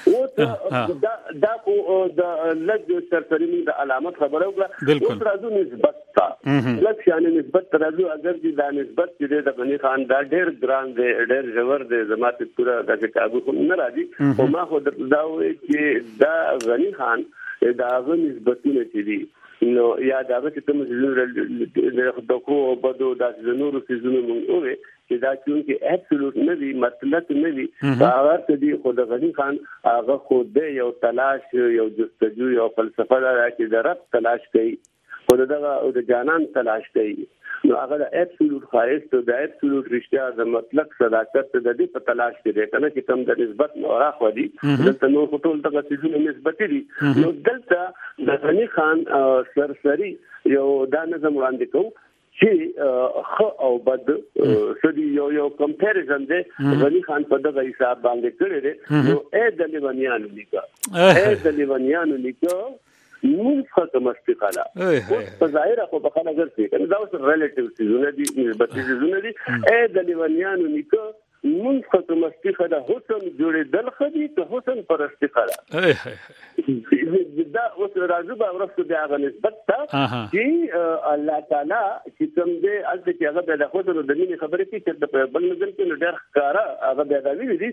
[SPEAKER 7] کنه
[SPEAKER 8] دا دا کو د لږ سرسری د علامت خبره وکړه اوس راځو نسبت تا لږ شان نسبت راځو اگر چې دا نسبت چې د غنی خان دا ډېر ګران دی ډېر ژور دی زماته پورا د کتابو خو نه راځي او ما خو دا وایي چې دا غنی خان دا غو نسبتونه چې دي نو یا دا چې کوم څه د خو بدو د نورو سيزونو مونږ چې دا چې ابسولوټ نه دی مطلق نه دی هغه ته دی خود غنی خان هغه خود یو تلاش یو جستجو یو فلسفه دا چې د رب تلاش کوي خود دغه د جانان تلاش کوي نو هغه د ابسولوټ خالص ته د ابسولوټ رښتیا د مطلق صداقت د دې په تلاش کې دی کنه چې کوم د نسبت نورا خو دی د تنو ټول دغه سيزونه نسبت دي نو دلته د غنی خان سرسری یو دا نظم وړاندې کوم چې خ او بد سدي یو یو کمپیریزن دی غنی خان په دغه حساب باندې کړی دی نو اې د لیوانیانو لیکا اې د لیوانیانو لیکا نو ختم استقاله په ظاهر خو په خلک ګرځي کنه دا اوس ریلیټیو سيزونه دي نسبتي سيزونه دي اې د لیوانیانو لیکا من ختم استقاله حسن جوړې دل خدي ته حسن پر استقاله دا اوس راځو به ورسته بیا غو نسبت ته چې الله تعالی چې کوم دې از چې هغه د خود د مینې خبرې کې چې د بل نظر کې ډېر ښکارا هغه بیا دا ویلي دي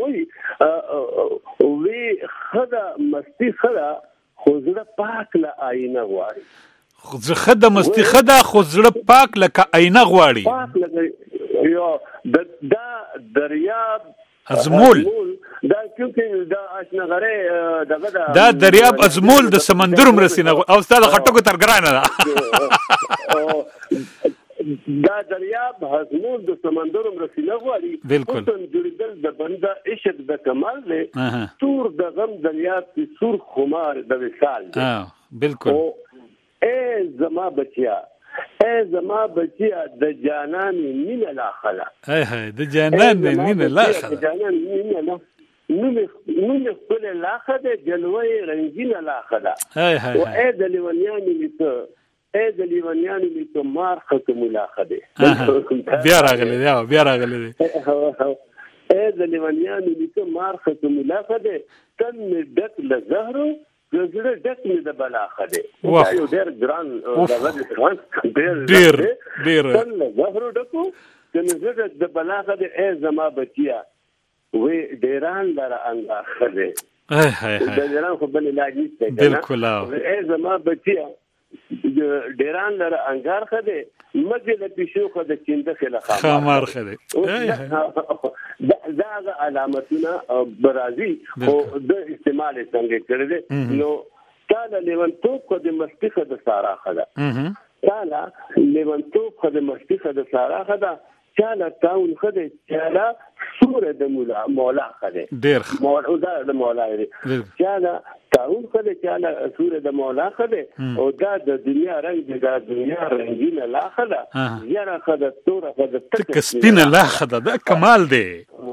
[SPEAKER 8] خو وی خدا مستی خدا خو زړه پاک له آینه غواړي
[SPEAKER 7] خو خدا مستی خدا خو زړه پاک لکه آینه غواړي
[SPEAKER 8] پاک لکه یو دا دریاب
[SPEAKER 7] ازمول
[SPEAKER 8] دا کیونکه دا آشنا غره دغه
[SPEAKER 7] دا دریاب ازمول د سمندر مرسینه او ستاسو خټکو ترګرانه ده
[SPEAKER 8] دا دریاب ازمول د سمندر مرسینه غواړي
[SPEAKER 7] بالکل
[SPEAKER 8] جوړیدل د بنده عشق د کمال له تور د غم دریاب کی سور خمار د وصال
[SPEAKER 7] ها بالکل
[SPEAKER 8] اے زما بچیا اے زما بچیا د جانان مینه لا خلا
[SPEAKER 7] هاي هاي د جانان مینه لا خلا
[SPEAKER 8] د جانان مینه لا نو نو خپل لا خده جلوه رنگینه لا خلا
[SPEAKER 7] هاي هاي
[SPEAKER 8] او اے د لیوانیان لیکو اے د لیوانیان لیکو مار ختم لا خده
[SPEAKER 7] بیا راغلی دی بیا راغلی دی
[SPEAKER 8] اے د لیوانیان لیکو مار ختم لا خده تن دک له زهرو زړه ډک مې د بلا خده دا یو ډېر ګران دغه ډېر
[SPEAKER 7] ډېر ډېر
[SPEAKER 8] څنګه زهرو ډکو چې زړه د بلا خده ای زما بچیا وې ډیران لره انګا خده
[SPEAKER 7] هاي هاي
[SPEAKER 8] د ډیران خو بل علاج نشته
[SPEAKER 7] بالکل
[SPEAKER 8] ای زما بچیا ډیران لره انګار خده مګه د پښو خده چنده خله
[SPEAKER 7] خمار خده
[SPEAKER 8] دا دا علامتونه برازي او د استعمال څنګه کړل نو تعالی لیونتوب کو د مستخه د سارا خدا تعالی لیونتوب کو د مستخه د سارا خدا چاله تاون خده چاله سوره د مولا مولا خده
[SPEAKER 7] ډیر
[SPEAKER 8] مولا دا د مولا دی چاله تاون خده چاله سوره د مولا خده او دا د دنیا رنگ دی د دنیا رنگینه لا خده یاره خده توره خده
[SPEAKER 7] تک سپینه لا خده دا کمال دی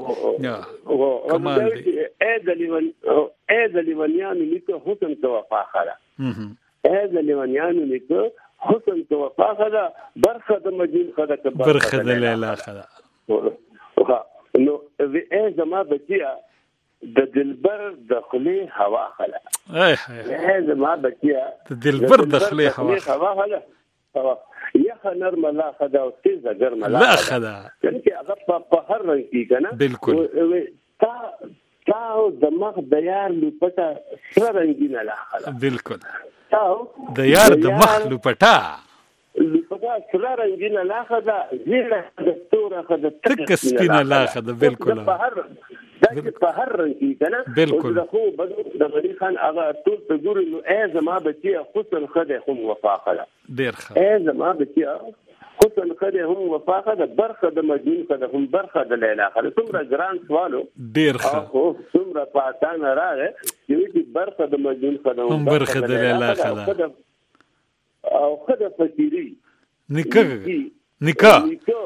[SPEAKER 7] کمال دی
[SPEAKER 8] اې د لیون اې د لیونیانو لیکه حسن تو وفا خده اې د لیونیانو لیکه حسن تو وفا خدا برخه د مجنون خدا
[SPEAKER 7] برخه د لیلا خدا
[SPEAKER 8] نو ای زما بچیا د دلبر د خلی هوا خلا ای زما بچیا
[SPEAKER 7] د دلبر د خلی هوا
[SPEAKER 8] خلا یخ نرم لا خدا او تیز ګرم
[SPEAKER 7] لا خدا
[SPEAKER 8] یعنی هغه په هر رنګ کې کنه
[SPEAKER 7] بالکل
[SPEAKER 8] تا تا د مخ د یار لپاره سره رنگینه لا خلا
[SPEAKER 7] بالکل د یار د مخ لپټا
[SPEAKER 8] لپټا سره رنگینه لا خدا زیره د توره خدا
[SPEAKER 7] تک سپینه لا خدا بالکل
[SPEAKER 8] په هر دغه په هر رنګ کې کنه
[SPEAKER 7] بالکل
[SPEAKER 8] د خو بدو د غنی خان هغه ټول ته ګوري نو ای زما بچي حسن خده هم وفا خلا
[SPEAKER 7] ډیر ښه
[SPEAKER 8] ای زما بچي حسن خده هم وفا خده برخه د مجنون خده هم برخه د لیلا خده څومره ګران سوالو
[SPEAKER 7] ډیر ښه
[SPEAKER 8] او څومره پاتانه راغی چې برخه د مجنون خده
[SPEAKER 7] هم برخه د لیلا خده
[SPEAKER 8] او خده فقيري
[SPEAKER 7] نکاح نکاح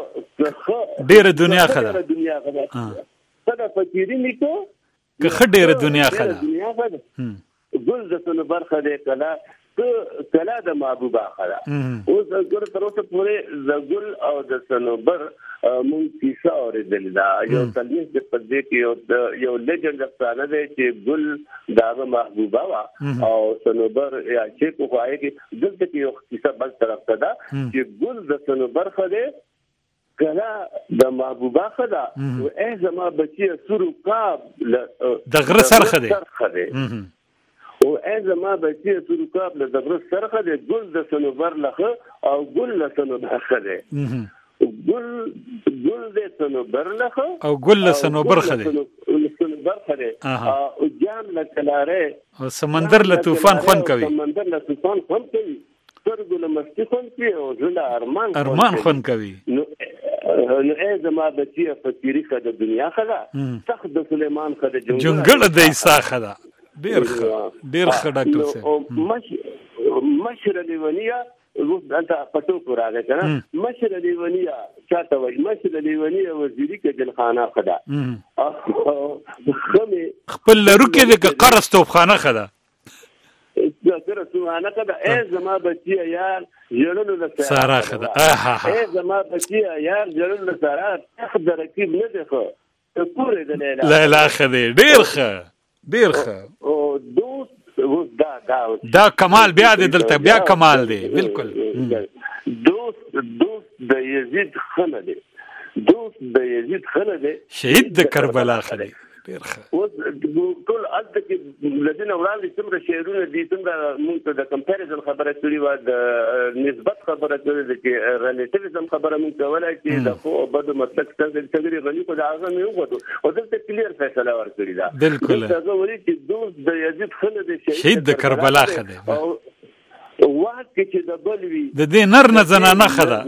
[SPEAKER 7] ډیره دنیا خده
[SPEAKER 8] ډیره دنیا خده خده فقيري نکاح
[SPEAKER 7] که خډیره دنیا خده
[SPEAKER 8] ګل د سن برخه د کلا کلا د محبوبه خلا اوس ګور تر اوسه پورې زګل او د سنوبر مونږ کیسه اورېدل دا یو تلمیذ د پدې کې یو لیجند افسانه دی چې ګل دا محبوبه وا او سنوبر یا چې په وایي کې دلته کې یو کیسه بل طرف ته ده چې ګل د سنوبر خده کلا د محبوبه خدا او ای زما بچي سورو کاب
[SPEAKER 7] د غره سر خده
[SPEAKER 8] او ای زما بچی سرکاب له دغه سرخه د ګل د سنوبر لخه او ګل له سنوبر خده ګل ګل د سنوبر لخه
[SPEAKER 7] او ګل له سنوبر خده
[SPEAKER 8] سنوبر خده او جام له کلاره
[SPEAKER 7] او سمندر له طوفان خون کوي
[SPEAKER 8] سمندر له طوفان خون کوي سترګو له مستی خون کوي او زړه ارمان
[SPEAKER 7] ارمان خون کوي
[SPEAKER 8] نو نو ای زما بچی فقيري خده دنیا خدا تخت د سليمان خده
[SPEAKER 7] جنگل د عیسی خدا ډیر ښه ډیر ښه ډاکټر صاحب
[SPEAKER 8] مشر لیونیا انت پټو کو راغی کنه مشر لیونیا چاته وای مشر لیونیا وزیری کې جلخانه خدا
[SPEAKER 7] خپل لرو کې د قرص توپخانه خدا
[SPEAKER 8] قرص توپخانه خدا ای زما بچی یار جړلو له
[SPEAKER 7] سارا خدا
[SPEAKER 8] ای زما بچی یار جړلو له سارا تخ د رقیب نه دی خو پوره د لیلا
[SPEAKER 7] لا لا خدي ډیر ښه ډیر ښه
[SPEAKER 8] او دوست دا دا
[SPEAKER 7] دا کمال بیا د دلته بیا کمال دی بالکل
[SPEAKER 8] دوست دوست د یزید خنه دی دوست د یزید خنه دی
[SPEAKER 7] شهید د کربلا خدي ډیر ښه
[SPEAKER 8] او ټول الته کې لدينا وړاندې څومره شعرونه دي څومره موږ ته د کمپیریزن خبره کړې و د نسبت خبره کړې ده چې ریلیټیویزم خبره موږ کولای چې د خو بده مسلک څنګه څنګه غني کو دا هغه نه وغوډو او دلته کلیر فیصله ورکړي ده
[SPEAKER 7] بالکل
[SPEAKER 8] دا وایي چې دوست د یزید خنه دی
[SPEAKER 7] شهید د کربلا خدي
[SPEAKER 8] واحد کې چې د بلوي
[SPEAKER 7] د دې نر نه زنانه خدا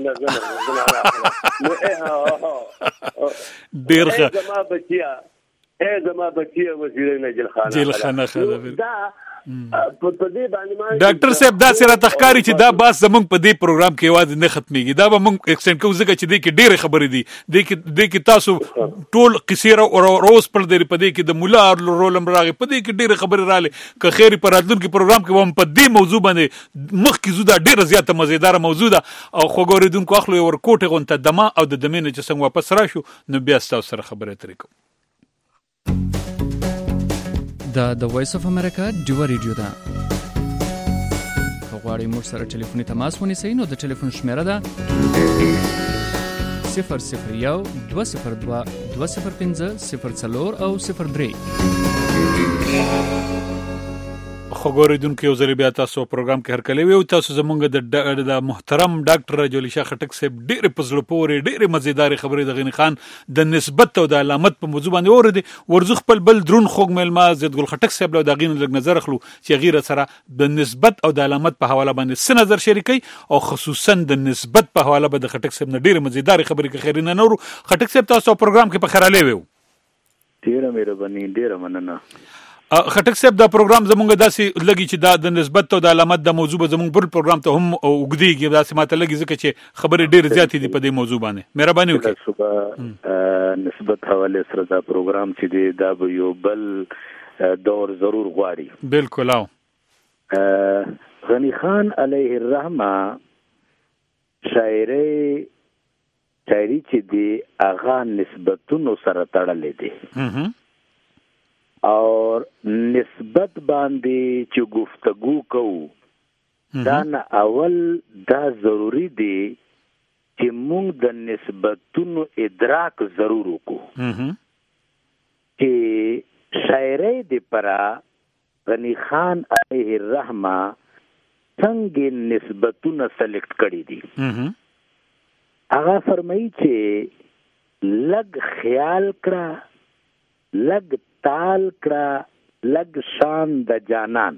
[SPEAKER 7] ډیر ښه
[SPEAKER 8] زما بچیا ای زما بچی وزیر نه جلخانه
[SPEAKER 7] جلخانه خدا
[SPEAKER 8] دا په دې باندې
[SPEAKER 7] ډاکټر صاحب دا سره تخکاری چې دا باس زمونږ په دې پروګرام کې واځي نه ختميږي دا به مونږ ایکسټند کوو ځکه چې دې کې ډېرې خبرې دي دې کې دې کې تاسو ټول قصيره او روز پر دې په دې کې د مولا رولم راغی په دې کې ډېرې خبرې رااله که خیر پر راتلونکي پروګرام کې هم په دې موضوع باندې مخ کې زوده ډېره زیاته مزیدار موضوع ده او خو ګوریدونکو اخلو ور کوټه غونته دما او د دمینه چې څنګه واپس راشو نو بیا تاسو سره خبرې ترې کوم
[SPEAKER 9] دا د وایس اف امریکا ډیو ریډیو ده غواړئ موږ سره ټلیفوني تماس ونیسئ نو د ټلیفون شمیره ده صفر صفر یو دوه صفر دوه دوه صفر پنځه صفر څلور او صفر درې.
[SPEAKER 7] خبرېدونکو یو ځل بیا تاسو پروګرام کې هرکلی وي او تاسو زمونږ د د محترم ډاکټر رجولی شاه خټک صاحب ډېر په زړه پورې ډېر مزیدار خبرې د غنی خان د نسبت او د علامت په موضوع باندې اوردي ورزخ خپل بل درون خوګ ملما زید ګل خټک صاحب له دغین لګ نظر اخلو چې غیره سره د نسبت او د علامت په حواله باندې څه نظر شریکي او خصوصا د نسبت په حواله به د خټک صاحب ډېر مزیدار خبرې کې خیرینه نورو خټک صاحب تاسو پروګرام کې په خراله وي
[SPEAKER 10] ډېر مهرباني ډېر مننه
[SPEAKER 7] خټک صاحب دا پروګرام زمونږ داسې لګي چې دا د نسبت او د علامت د موضوع به زمونږ بل پروګرام ته هم وګديږي داسې ماته لګي ځکه چې خبرې ډېر زیاتې دي په دې موضوع باندې مهرباني
[SPEAKER 10] وکړئ نسبت حواله سره دا پروګرام چې دی دا به یو بل دور ضرور غواړي
[SPEAKER 7] بالکل او
[SPEAKER 10] غنی خان علیه الرحمه شاعري شاعري چې دی هغه نسبتونو سره تړلې دي اور نسبت باندې چې گفتگو کوو دا نه اول دا ضروری دی چې موږ د نسبتونو ادراک ضرور وکړو چې شاعري د پرا غنی خان علیه الرحمه څنګه نسبتونه سلیکټ کړی دي هغه فرمایي چې لګ خیال کړه لګ تال کړه لګ شان د جانان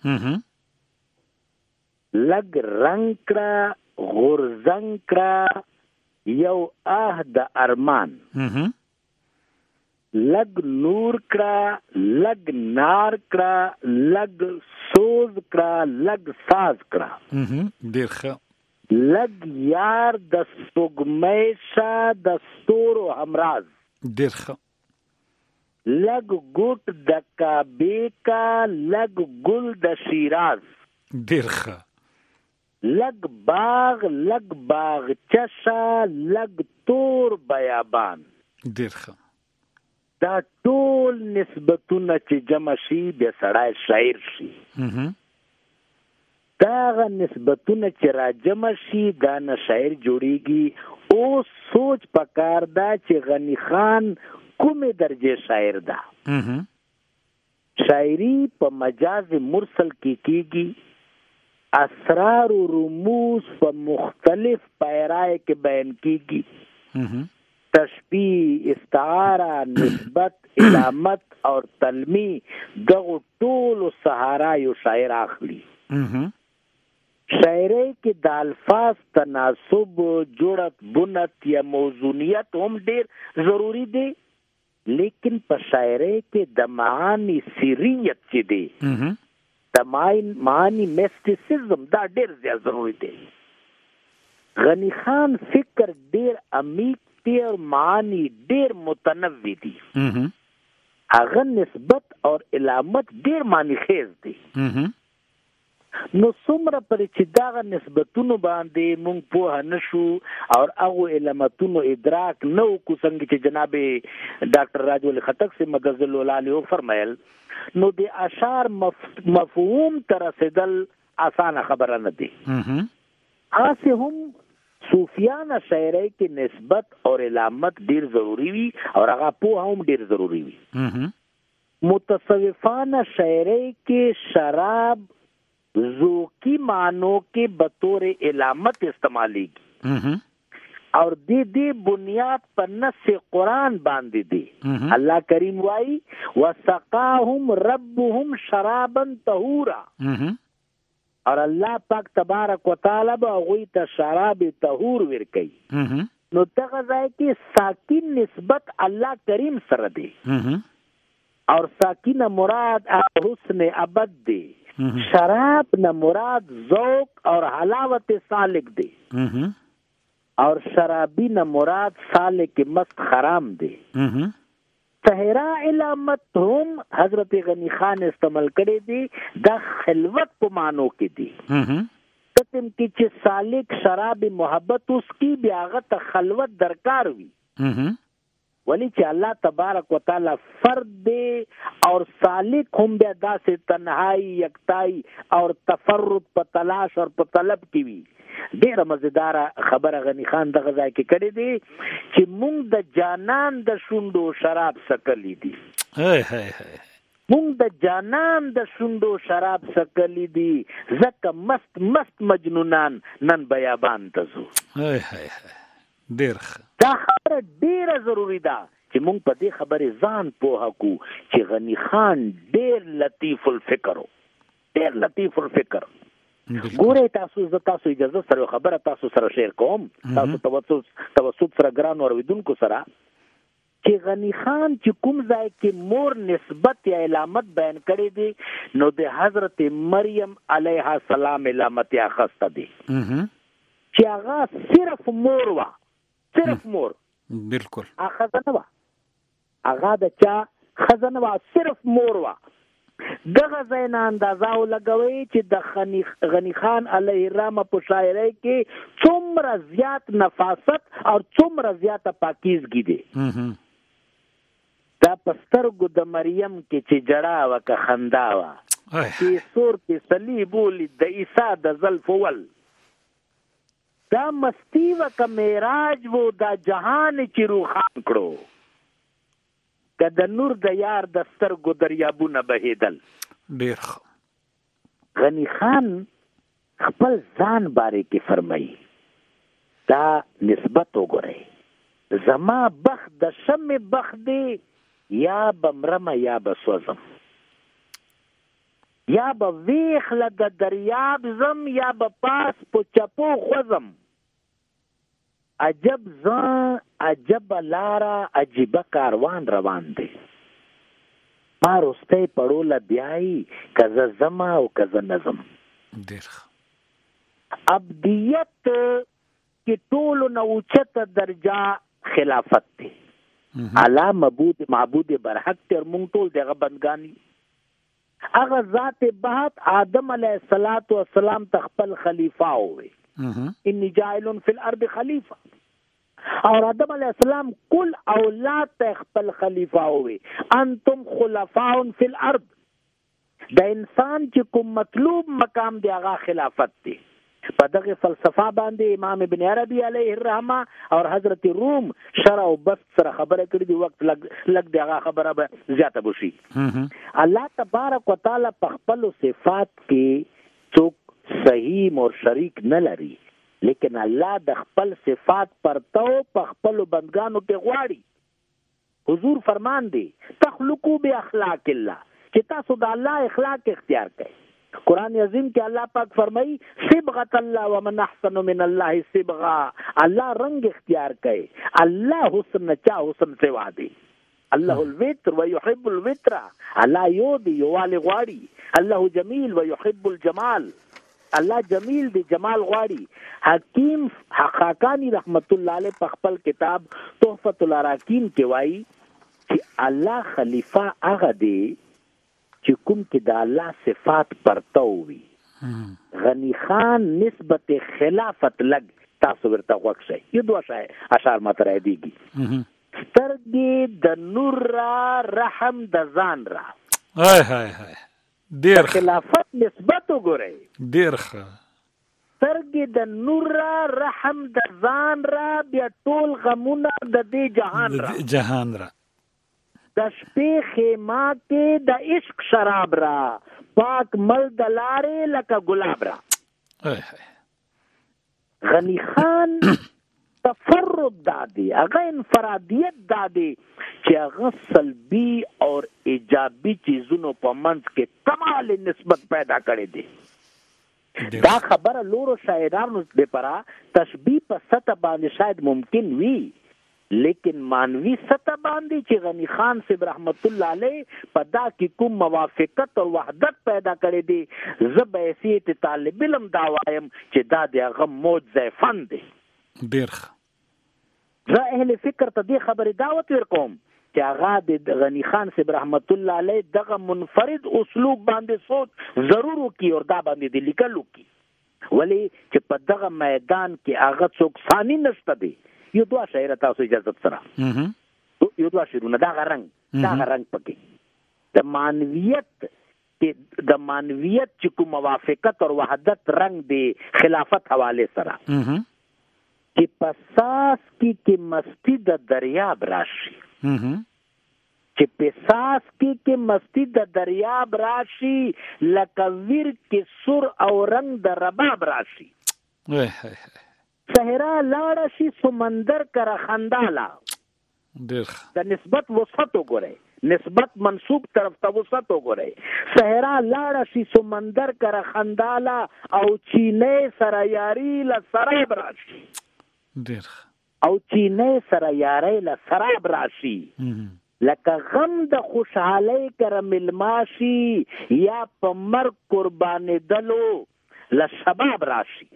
[SPEAKER 10] لګ رنگ کړه غورزنګ کړه یو آه د ارمان لګ نور کړه لګ نار کړه لګ سوز کړه لګ ساز کړه
[SPEAKER 7] ډېر ښه
[SPEAKER 10] لګ یار د سپوږمۍ شه د ستورو همراز
[SPEAKER 7] ډېر ښه
[SPEAKER 10] لگ گوٹ د کعبے کا لگ گل د شیراز
[SPEAKER 7] ډېر ښه
[SPEAKER 10] لگ باغ لگ باغ چشا لگ تور بیابان
[SPEAKER 7] ډېر ښه
[SPEAKER 10] دا ټول نسبتونه چې جمع شي بیا سړی شاعر شي دا هغه نسبتونه چې را جمع شي دا نه شاعر جوړیږي او سوچ پکار دا چې غنی خان کومه درجه شاعر ده شاعری په مجاز مرسل کې کیږي اسرار و رموز په مختلف پیرای کې بیان کیږي تشبیه استعاره نسبت علامت اور تلمیح دغه ټول سهارا یو شاعر اخلي شاعری کې د الفاظ تناسب جوړت بنت یا موزونیت هم ډیر ضروری دی لیکن په شاعری کې د معانی سریت چې دی د معانی میسټیسزم دا ډیر زیات ضروری دی غنی خان فکر ډیر عمیق دی او معانی ډیر متنوع دي هغه نسبت اور علامت ډیر معنی خیز دي نو څومره پر چې داغه نسبتونو باندې مونږ په نشو او هغه علامتونو ادراک نو کو څنګه چې جناب ډاکټر راجولی خټک سے مغزل ولالي فرمایل نو د اشعار مفهوم تر رسیدل اسانه خبره نه دي آسه هم صوفیانه شاعری کې نسبت اور علامت ډیر ضروری وي او هغه په هم ډیر ضروری وي متصوفانه شاعری کې شراب ذوقی معنوں کے بطور علامت استعمالی کی اور دی دی بنیاد پر نص قرآن باندھی دی اللہ کریم وائی وَسَقَاهُمْ رَبُّهُمْ شَرَابًا طَهُورًا اور اللہ پاک تبارک و تعالی با غوی تا شراب طهور ورکی نو تغذائی کی ساکن نسبت اللہ کریم سر دی اور ساکن مراد حسن ابد دی شراب نہ مراد ذوق اور حلاوت سالک دے اور شرابی نہ مراد سالک مست خرام دے صحرا علامت هم حضرت غنی خان استعمال کرے دی دا خلوت کو مانو کی دی قسم کی چھ سالک شراب محبت اس کی بیاغت خلوت درکار ہوئی ولی چې الله تبارک وتعالى فرد دے اور سالک هم بیا داسې تنهایی یکتائی اور تفرد په تلاش اور په طلب کی وی ډیره مزیدار خبره غنی خان دغه ځای کې کړی دی چې مونږ د جانان د شوندو شراب سکلی دي
[SPEAKER 7] هاي هاي هاي
[SPEAKER 10] مونږ د جانان د شونډو شراب سکلی دي زکه مست مست مجنونان نن بیابان ته ځو.
[SPEAKER 7] هاي هاي ډیر
[SPEAKER 10] دا خبره ډیره ضروری ده چې مونږ په دې خبرې ځان پوه کو چې غنی خان ډیر لطیف الفکر ډیر لطیف الفکر. ګوره تاسو زه تاسو اجازه سره خبره تاسو سره شیر کوم، تاسو توسط توسط سره ګران اوریدونکو سره، چې غنی خان چې کوم ځای کې مور نسبت یا علامت بیان کړی دی نو د حضرت مریم علیها السلام علامت یا خسته دی چې هغه صرف مور وا، صرف مور.
[SPEAKER 7] بالکل
[SPEAKER 10] هغه خزانه وا، هغه د چا خزانه وا، صرف مور وا. دغه ځای نه اندازه ولګوي چې د غنی خان علیه الرحمه په شاعرۍ کې څومره زیات نفاست او څومره زیاته پاکیزګي دي. دا پسترګو د مریم کې چې جړا وکه خندا وا، چې سور کې صلیب ولید د عیسی د زلف ول، دا مستی وکه معراج وو دا جهان چې روخان کړو، که د نور د یار د سترګو دریابونه بهیدل.
[SPEAKER 7] ډیر
[SPEAKER 10] غنی خان خپل ځان باره کې فرمایي دا نسبت وګورئ، زما بخت د شمع بخت دی یا بمرمه یا بسوزم، یا به ویخ لګه دریاب زم یا به پاس په چپو خوزم. عجب زان عجب لارا عجیبه کاروان روان دی، ما رسته پړوله بیایی که زما او که نظم.
[SPEAKER 7] دیر
[SPEAKER 10] ابدیت کی ټولو نه اوچته درجه خلافت دی. الله معبود معبود برحق تر مونږ ټول دغه بندګانی. هغه ذات بحت آدم علیه السلام تخپل خلیفہ ہوئے انی جائل فی الارض خلیفہ، اور آدم علیہ السلام کل اولاد تخپل خلیفہ ہوئے انتم خلفاء فی الارض. دا انسان چې کوم مطلوب مقام دی هغه خلافت دی. په دغه فلسفه باندې امام ابن عربی علیه الرحمه او حضرت روم شرع او بس سره خبره کړې دی، وخت لګ لګ دغه خبره به زیاته بشي. الله تبارک وتعالى په خپل صفات کې څوک صحیح او شریک نه لري، لیکن الله د خپل صفات پرتو په خپل بندگانو کې غواړي. حضور فرمان دی تخلقوا باخلاق الله، چې تاسو د الله اخلاق اختیار کړئ. قرآن عظیم کې الله پاک فرمائی صبغت اللہ ومن احسن من اللہ صبغا، اللہ رنگ اختیار کئے، اللہ حسن چا حسن سے وعدے، اللہ الوتر ویحب الوتر، اللہ یو دی یوال غواړي، اللہ جمیل ویحب الجمال، اللہ جمیل دی جمال غواړي. حکیم حقاقانی رحمت اللہ علیہ په خپل کتاب تحفۃ الاراکین کې وایي چې الله خلیفہ هغه دی چې کوم کې د الله صفات پرتو وي. غنی خان نسبت خلافت لګ تاسو ورته وښه یو دوه شای اشعار ماته را دیږي سترګې د نور را رحم د ځان را.
[SPEAKER 7] هاي هاي هاي ډیر
[SPEAKER 10] خلافت نسبت وګورئ،
[SPEAKER 7] ډیر ښه.
[SPEAKER 10] سترګې د نور را رحم د ځان را، بیا ټول غمونه د دې جهان را
[SPEAKER 7] جهان را.
[SPEAKER 10] د شپې خیمه کې د عشق شراب را، پاک مل د لارې لکه ګلاب را. غنی خان تفرد دادی، هغه انفرادیت دادی چې هغه سلبی اور ایجابی چیزونو په منځ کې کمال نسبت پیدا کړی دی. دا خبره لورو شاعرانو لپاره تشبیه په سطح باندې شاید ممکن وي، لیکن مانوی سطح باندې چې غنی خان صاحب رحمت الله علیه په دا کې کوم موافقت او وحدت پیدا کړی دی، زه به حیثیت طالب علم دا وایم چې دا د هغه موجزه فن دی.
[SPEAKER 7] ډیر
[SPEAKER 10] زه اهل فکر ته دې خبرې دعوت ورکوم چې هغه د غنی خان صاحب رحمت الله علیه دغه منفرد اسلوب باندې سوچ ضرور وکړي او دا باندې د لیکل وکړي، ولی چې په دغه میدان کې هغه څوک ثاني نشته دی. یو دوه شاعر تاسو اجازه سره یو دوه شعرونه دا غرنګ دا غرنګ پکې د مانویت کې د مانویت چې کوم موافقت او وحدت رنگ دی خلافت حواله سره چې پساس کی کې مستی د دریاب راشي، چې پساس کې کې مستی د دریاب راشي لکه ویر کې سر او رنگ د رباب راشي صحرا لاړه شي سمندر کر خندالا د نسبت وسط وګورئ نسبت منصوب طرف ته وسط وګورئ صحرا لاړه شي سمندر کر خندالا او چینه سره یاري له سراب راشي
[SPEAKER 7] ډیر
[SPEAKER 10] او چینه سره یاري له سراب راشي لکه غم د خوشحالی کر ملماشي یا په مرګ قربان دلو ل شباب راشي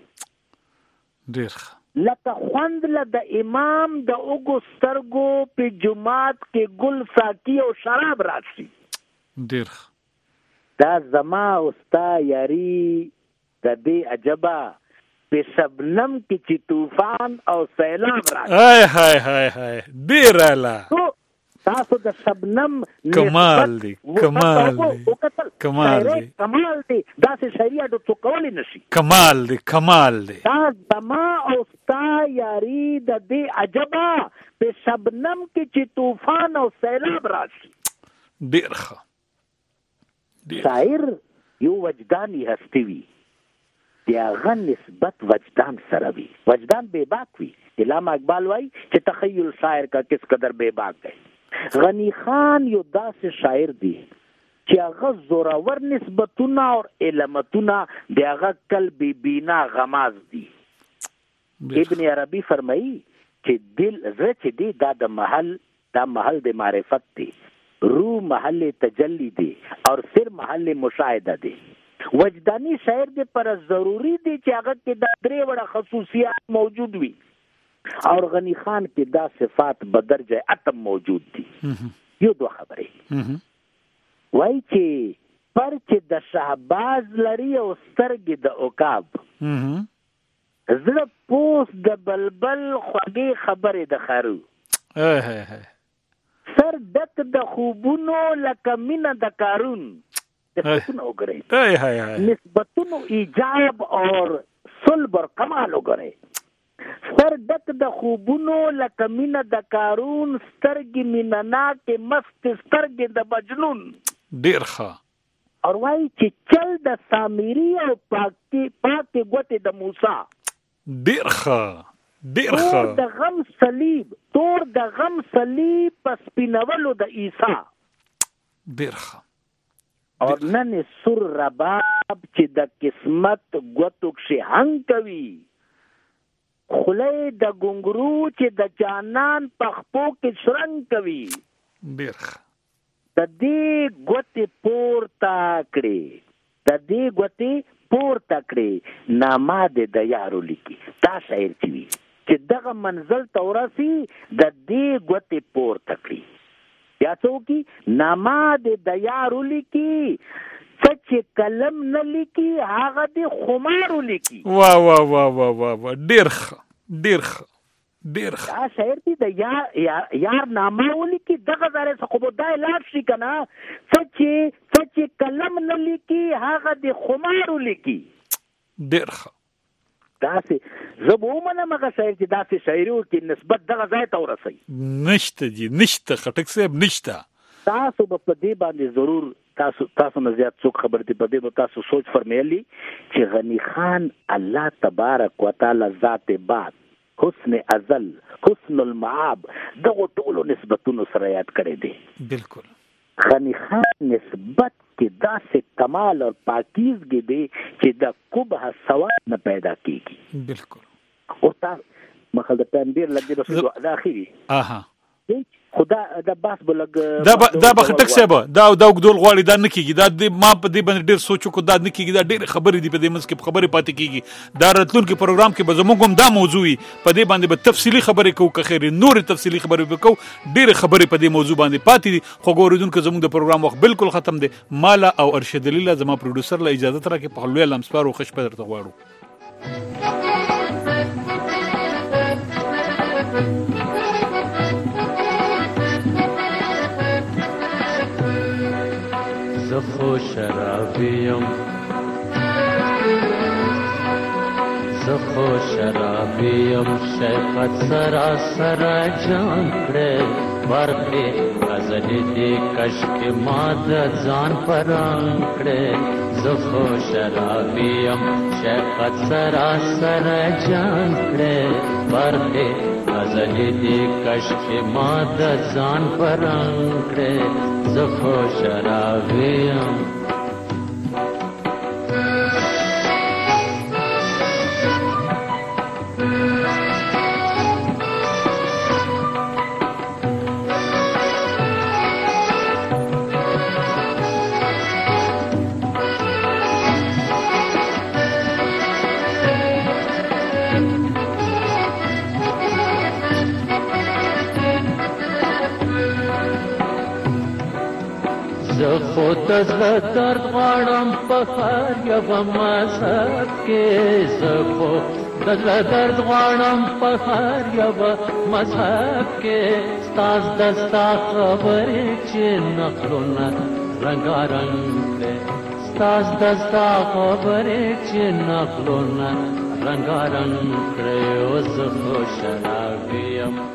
[SPEAKER 7] ډیر
[SPEAKER 10] لکه خوند له د امام د اوګو سترګو په جماعت کې گل ساقی او شراب راشي
[SPEAKER 7] ډیر
[SPEAKER 10] دا زما اوستا یاري د دې عجبا په شبنم کې چې طوفان او سیلاب راشي
[SPEAKER 7] هاي هاي هاي هاي ډیر اعلی
[SPEAKER 10] تاسو د شبنم
[SPEAKER 7] کمال دی کمال دی کمال دی
[SPEAKER 10] کمال دی دا سه شریعه د تو کول نشي
[SPEAKER 7] کمال دی کمال دی
[SPEAKER 10] دا دما او ستا یاري د دې عجبا په شبنم کې چې طوفان او سیلاب راشي
[SPEAKER 7] ډیر ښه
[SPEAKER 10] شاعر یو وجداني هستی وي دیاغه نسبت وجدان سره وي وجدان بے باک وي علامه اقبال وای چې تخیل شاعر کا کس قدر بے باک ہے غنی خان یو داسې شاعر دی چې هغه زورور نسبتونه او علامتونه دی هغه قلب بینا غماز دی ابن عربی فرمایي چې دل زړه چې دی دا د محل دا محل د معرفت دی روح محل تجلی دی او سر محل مشاهده دی وجدانی شاعر دی پر ضروری دی چې هغه کې د درې وړه خصوصیات موجود وي اور غنی خان کې دا صفات بدرجه اتم موجود دي یو دوه خبرې وای چې پر چې د شهباز لري او سترګې د عقاب زړه پوس د بلبل خوږې خبرې د خرو سر ډک د خوبونو لکه مینه د کارون نسبتونه وګورئ نسبتونو ایجاب اور صلب اور کمال وګورئ سر ډک د خوبونو لکه مینه د کارون سترګې مینناکې مست سترګې د مجنون
[SPEAKER 7] ډیر ښه
[SPEAKER 10] اور وایي چې چل د سامری او پاکې پاکې ګوتې د موسی
[SPEAKER 7] ډیر ښه ډیر ښه
[SPEAKER 10] تور د غم صلیب تور د غم صلیب په سپینولو د عیسی
[SPEAKER 7] ډیر ښه
[SPEAKER 10] اور نن سر رباب چې د قسمت ګوتو کښې هنګ کوي خلی د ګونګرو چې د جانان پخپو کې شرنګ کوي
[SPEAKER 7] ډیر
[SPEAKER 10] د دې ګوتې پورته کړې د دې ګوتې پورته کړې نامه دې د یارو لیکي دا شاعر چې وي چې دغه منزل ته ورسي د دې ګوتې پورته کړي یا څوکي نامه دې د یارو لیکي څه چې قلم نه لیکي هغه دې خمارو لیکي
[SPEAKER 7] وا وا وا وا وا وا ډیر ډیر ډیر
[SPEAKER 10] دا شاعر دی د یار یار نامه ولیکي دغه ځای څخه خو دا لاړ شي که نه څه چې څه چې قلم نه لیکي هغه دې خمارو لیکي
[SPEAKER 7] ډیر ښه
[SPEAKER 10] داسې زه به ومنم هغه شاعر چې داسې شاعري وکړي نسبت دغه ځای ته ورسوي
[SPEAKER 7] نشته جي نشته خټک صاحب نشته
[SPEAKER 10] تاسو به په دې باندې ضرور تاسو تاسو نه زیات څوک خبر دي په دې به تاسو سوچ فرمایلی چې غنی خان الله تبارک وتعالى ذات باد حسن ازل حسن المعاب دغه ټولو نسبتونو سره یاد کړی دی
[SPEAKER 7] بالکل
[SPEAKER 10] غنی خان نسبت کې داسې کمال او پاکیزګي دی چې د قبح سواد نه پیدا کیږي
[SPEAKER 7] بالکل
[SPEAKER 10] او تاسو مخه د تنبیر لګي رسول د اخیری
[SPEAKER 7] اها
[SPEAKER 10] خدا د باس بلګ
[SPEAKER 7] دا دا بختک صاحب دا دا ګدول غواړي دا نه کیږي دا د ما په دې باندې ډیر سوچو کو دا نه کیږي دا ډیر خبرې دي په دې منځ کې خبرې پاتې کیږي دا راتلونکي پروګرام کې به زموږ هم دا موضوع وي په دې باندې به تفصیلی خبرې کوو که خیر نور تفصیلی خبرې وکړو ډیر خبرې په دې موضوع باندې پاتې دي خو ګوریدونکو زموږ د پروګرام وخت بالکل ختم دی مالا او ارشد لیلا زما پروډوسر له اجازه تر کې په لوی لمسپارو خوش پدر ته غواړو
[SPEAKER 11] زخو شرابیم زخو زخو شرابیم شیخت سرا سرا جان کړه ورته غزل دې کشک ما د ځان پران کړه زخو شرابیم شیخت سرا سرا جان کړه ورته غزل دې کشک ما د ځان پران کړه زخو شرابیم زخو تزله درد غواړم په هر یوه مذهب کې زخو تزله درد غواړم په هر یوه مذهب کې ستاز د ستا خبرې چې نقلونه رنګارنګ کړې ستاز د ستا خبرې چې نقلونه رنګارنګ کړې او زخو شرابي یم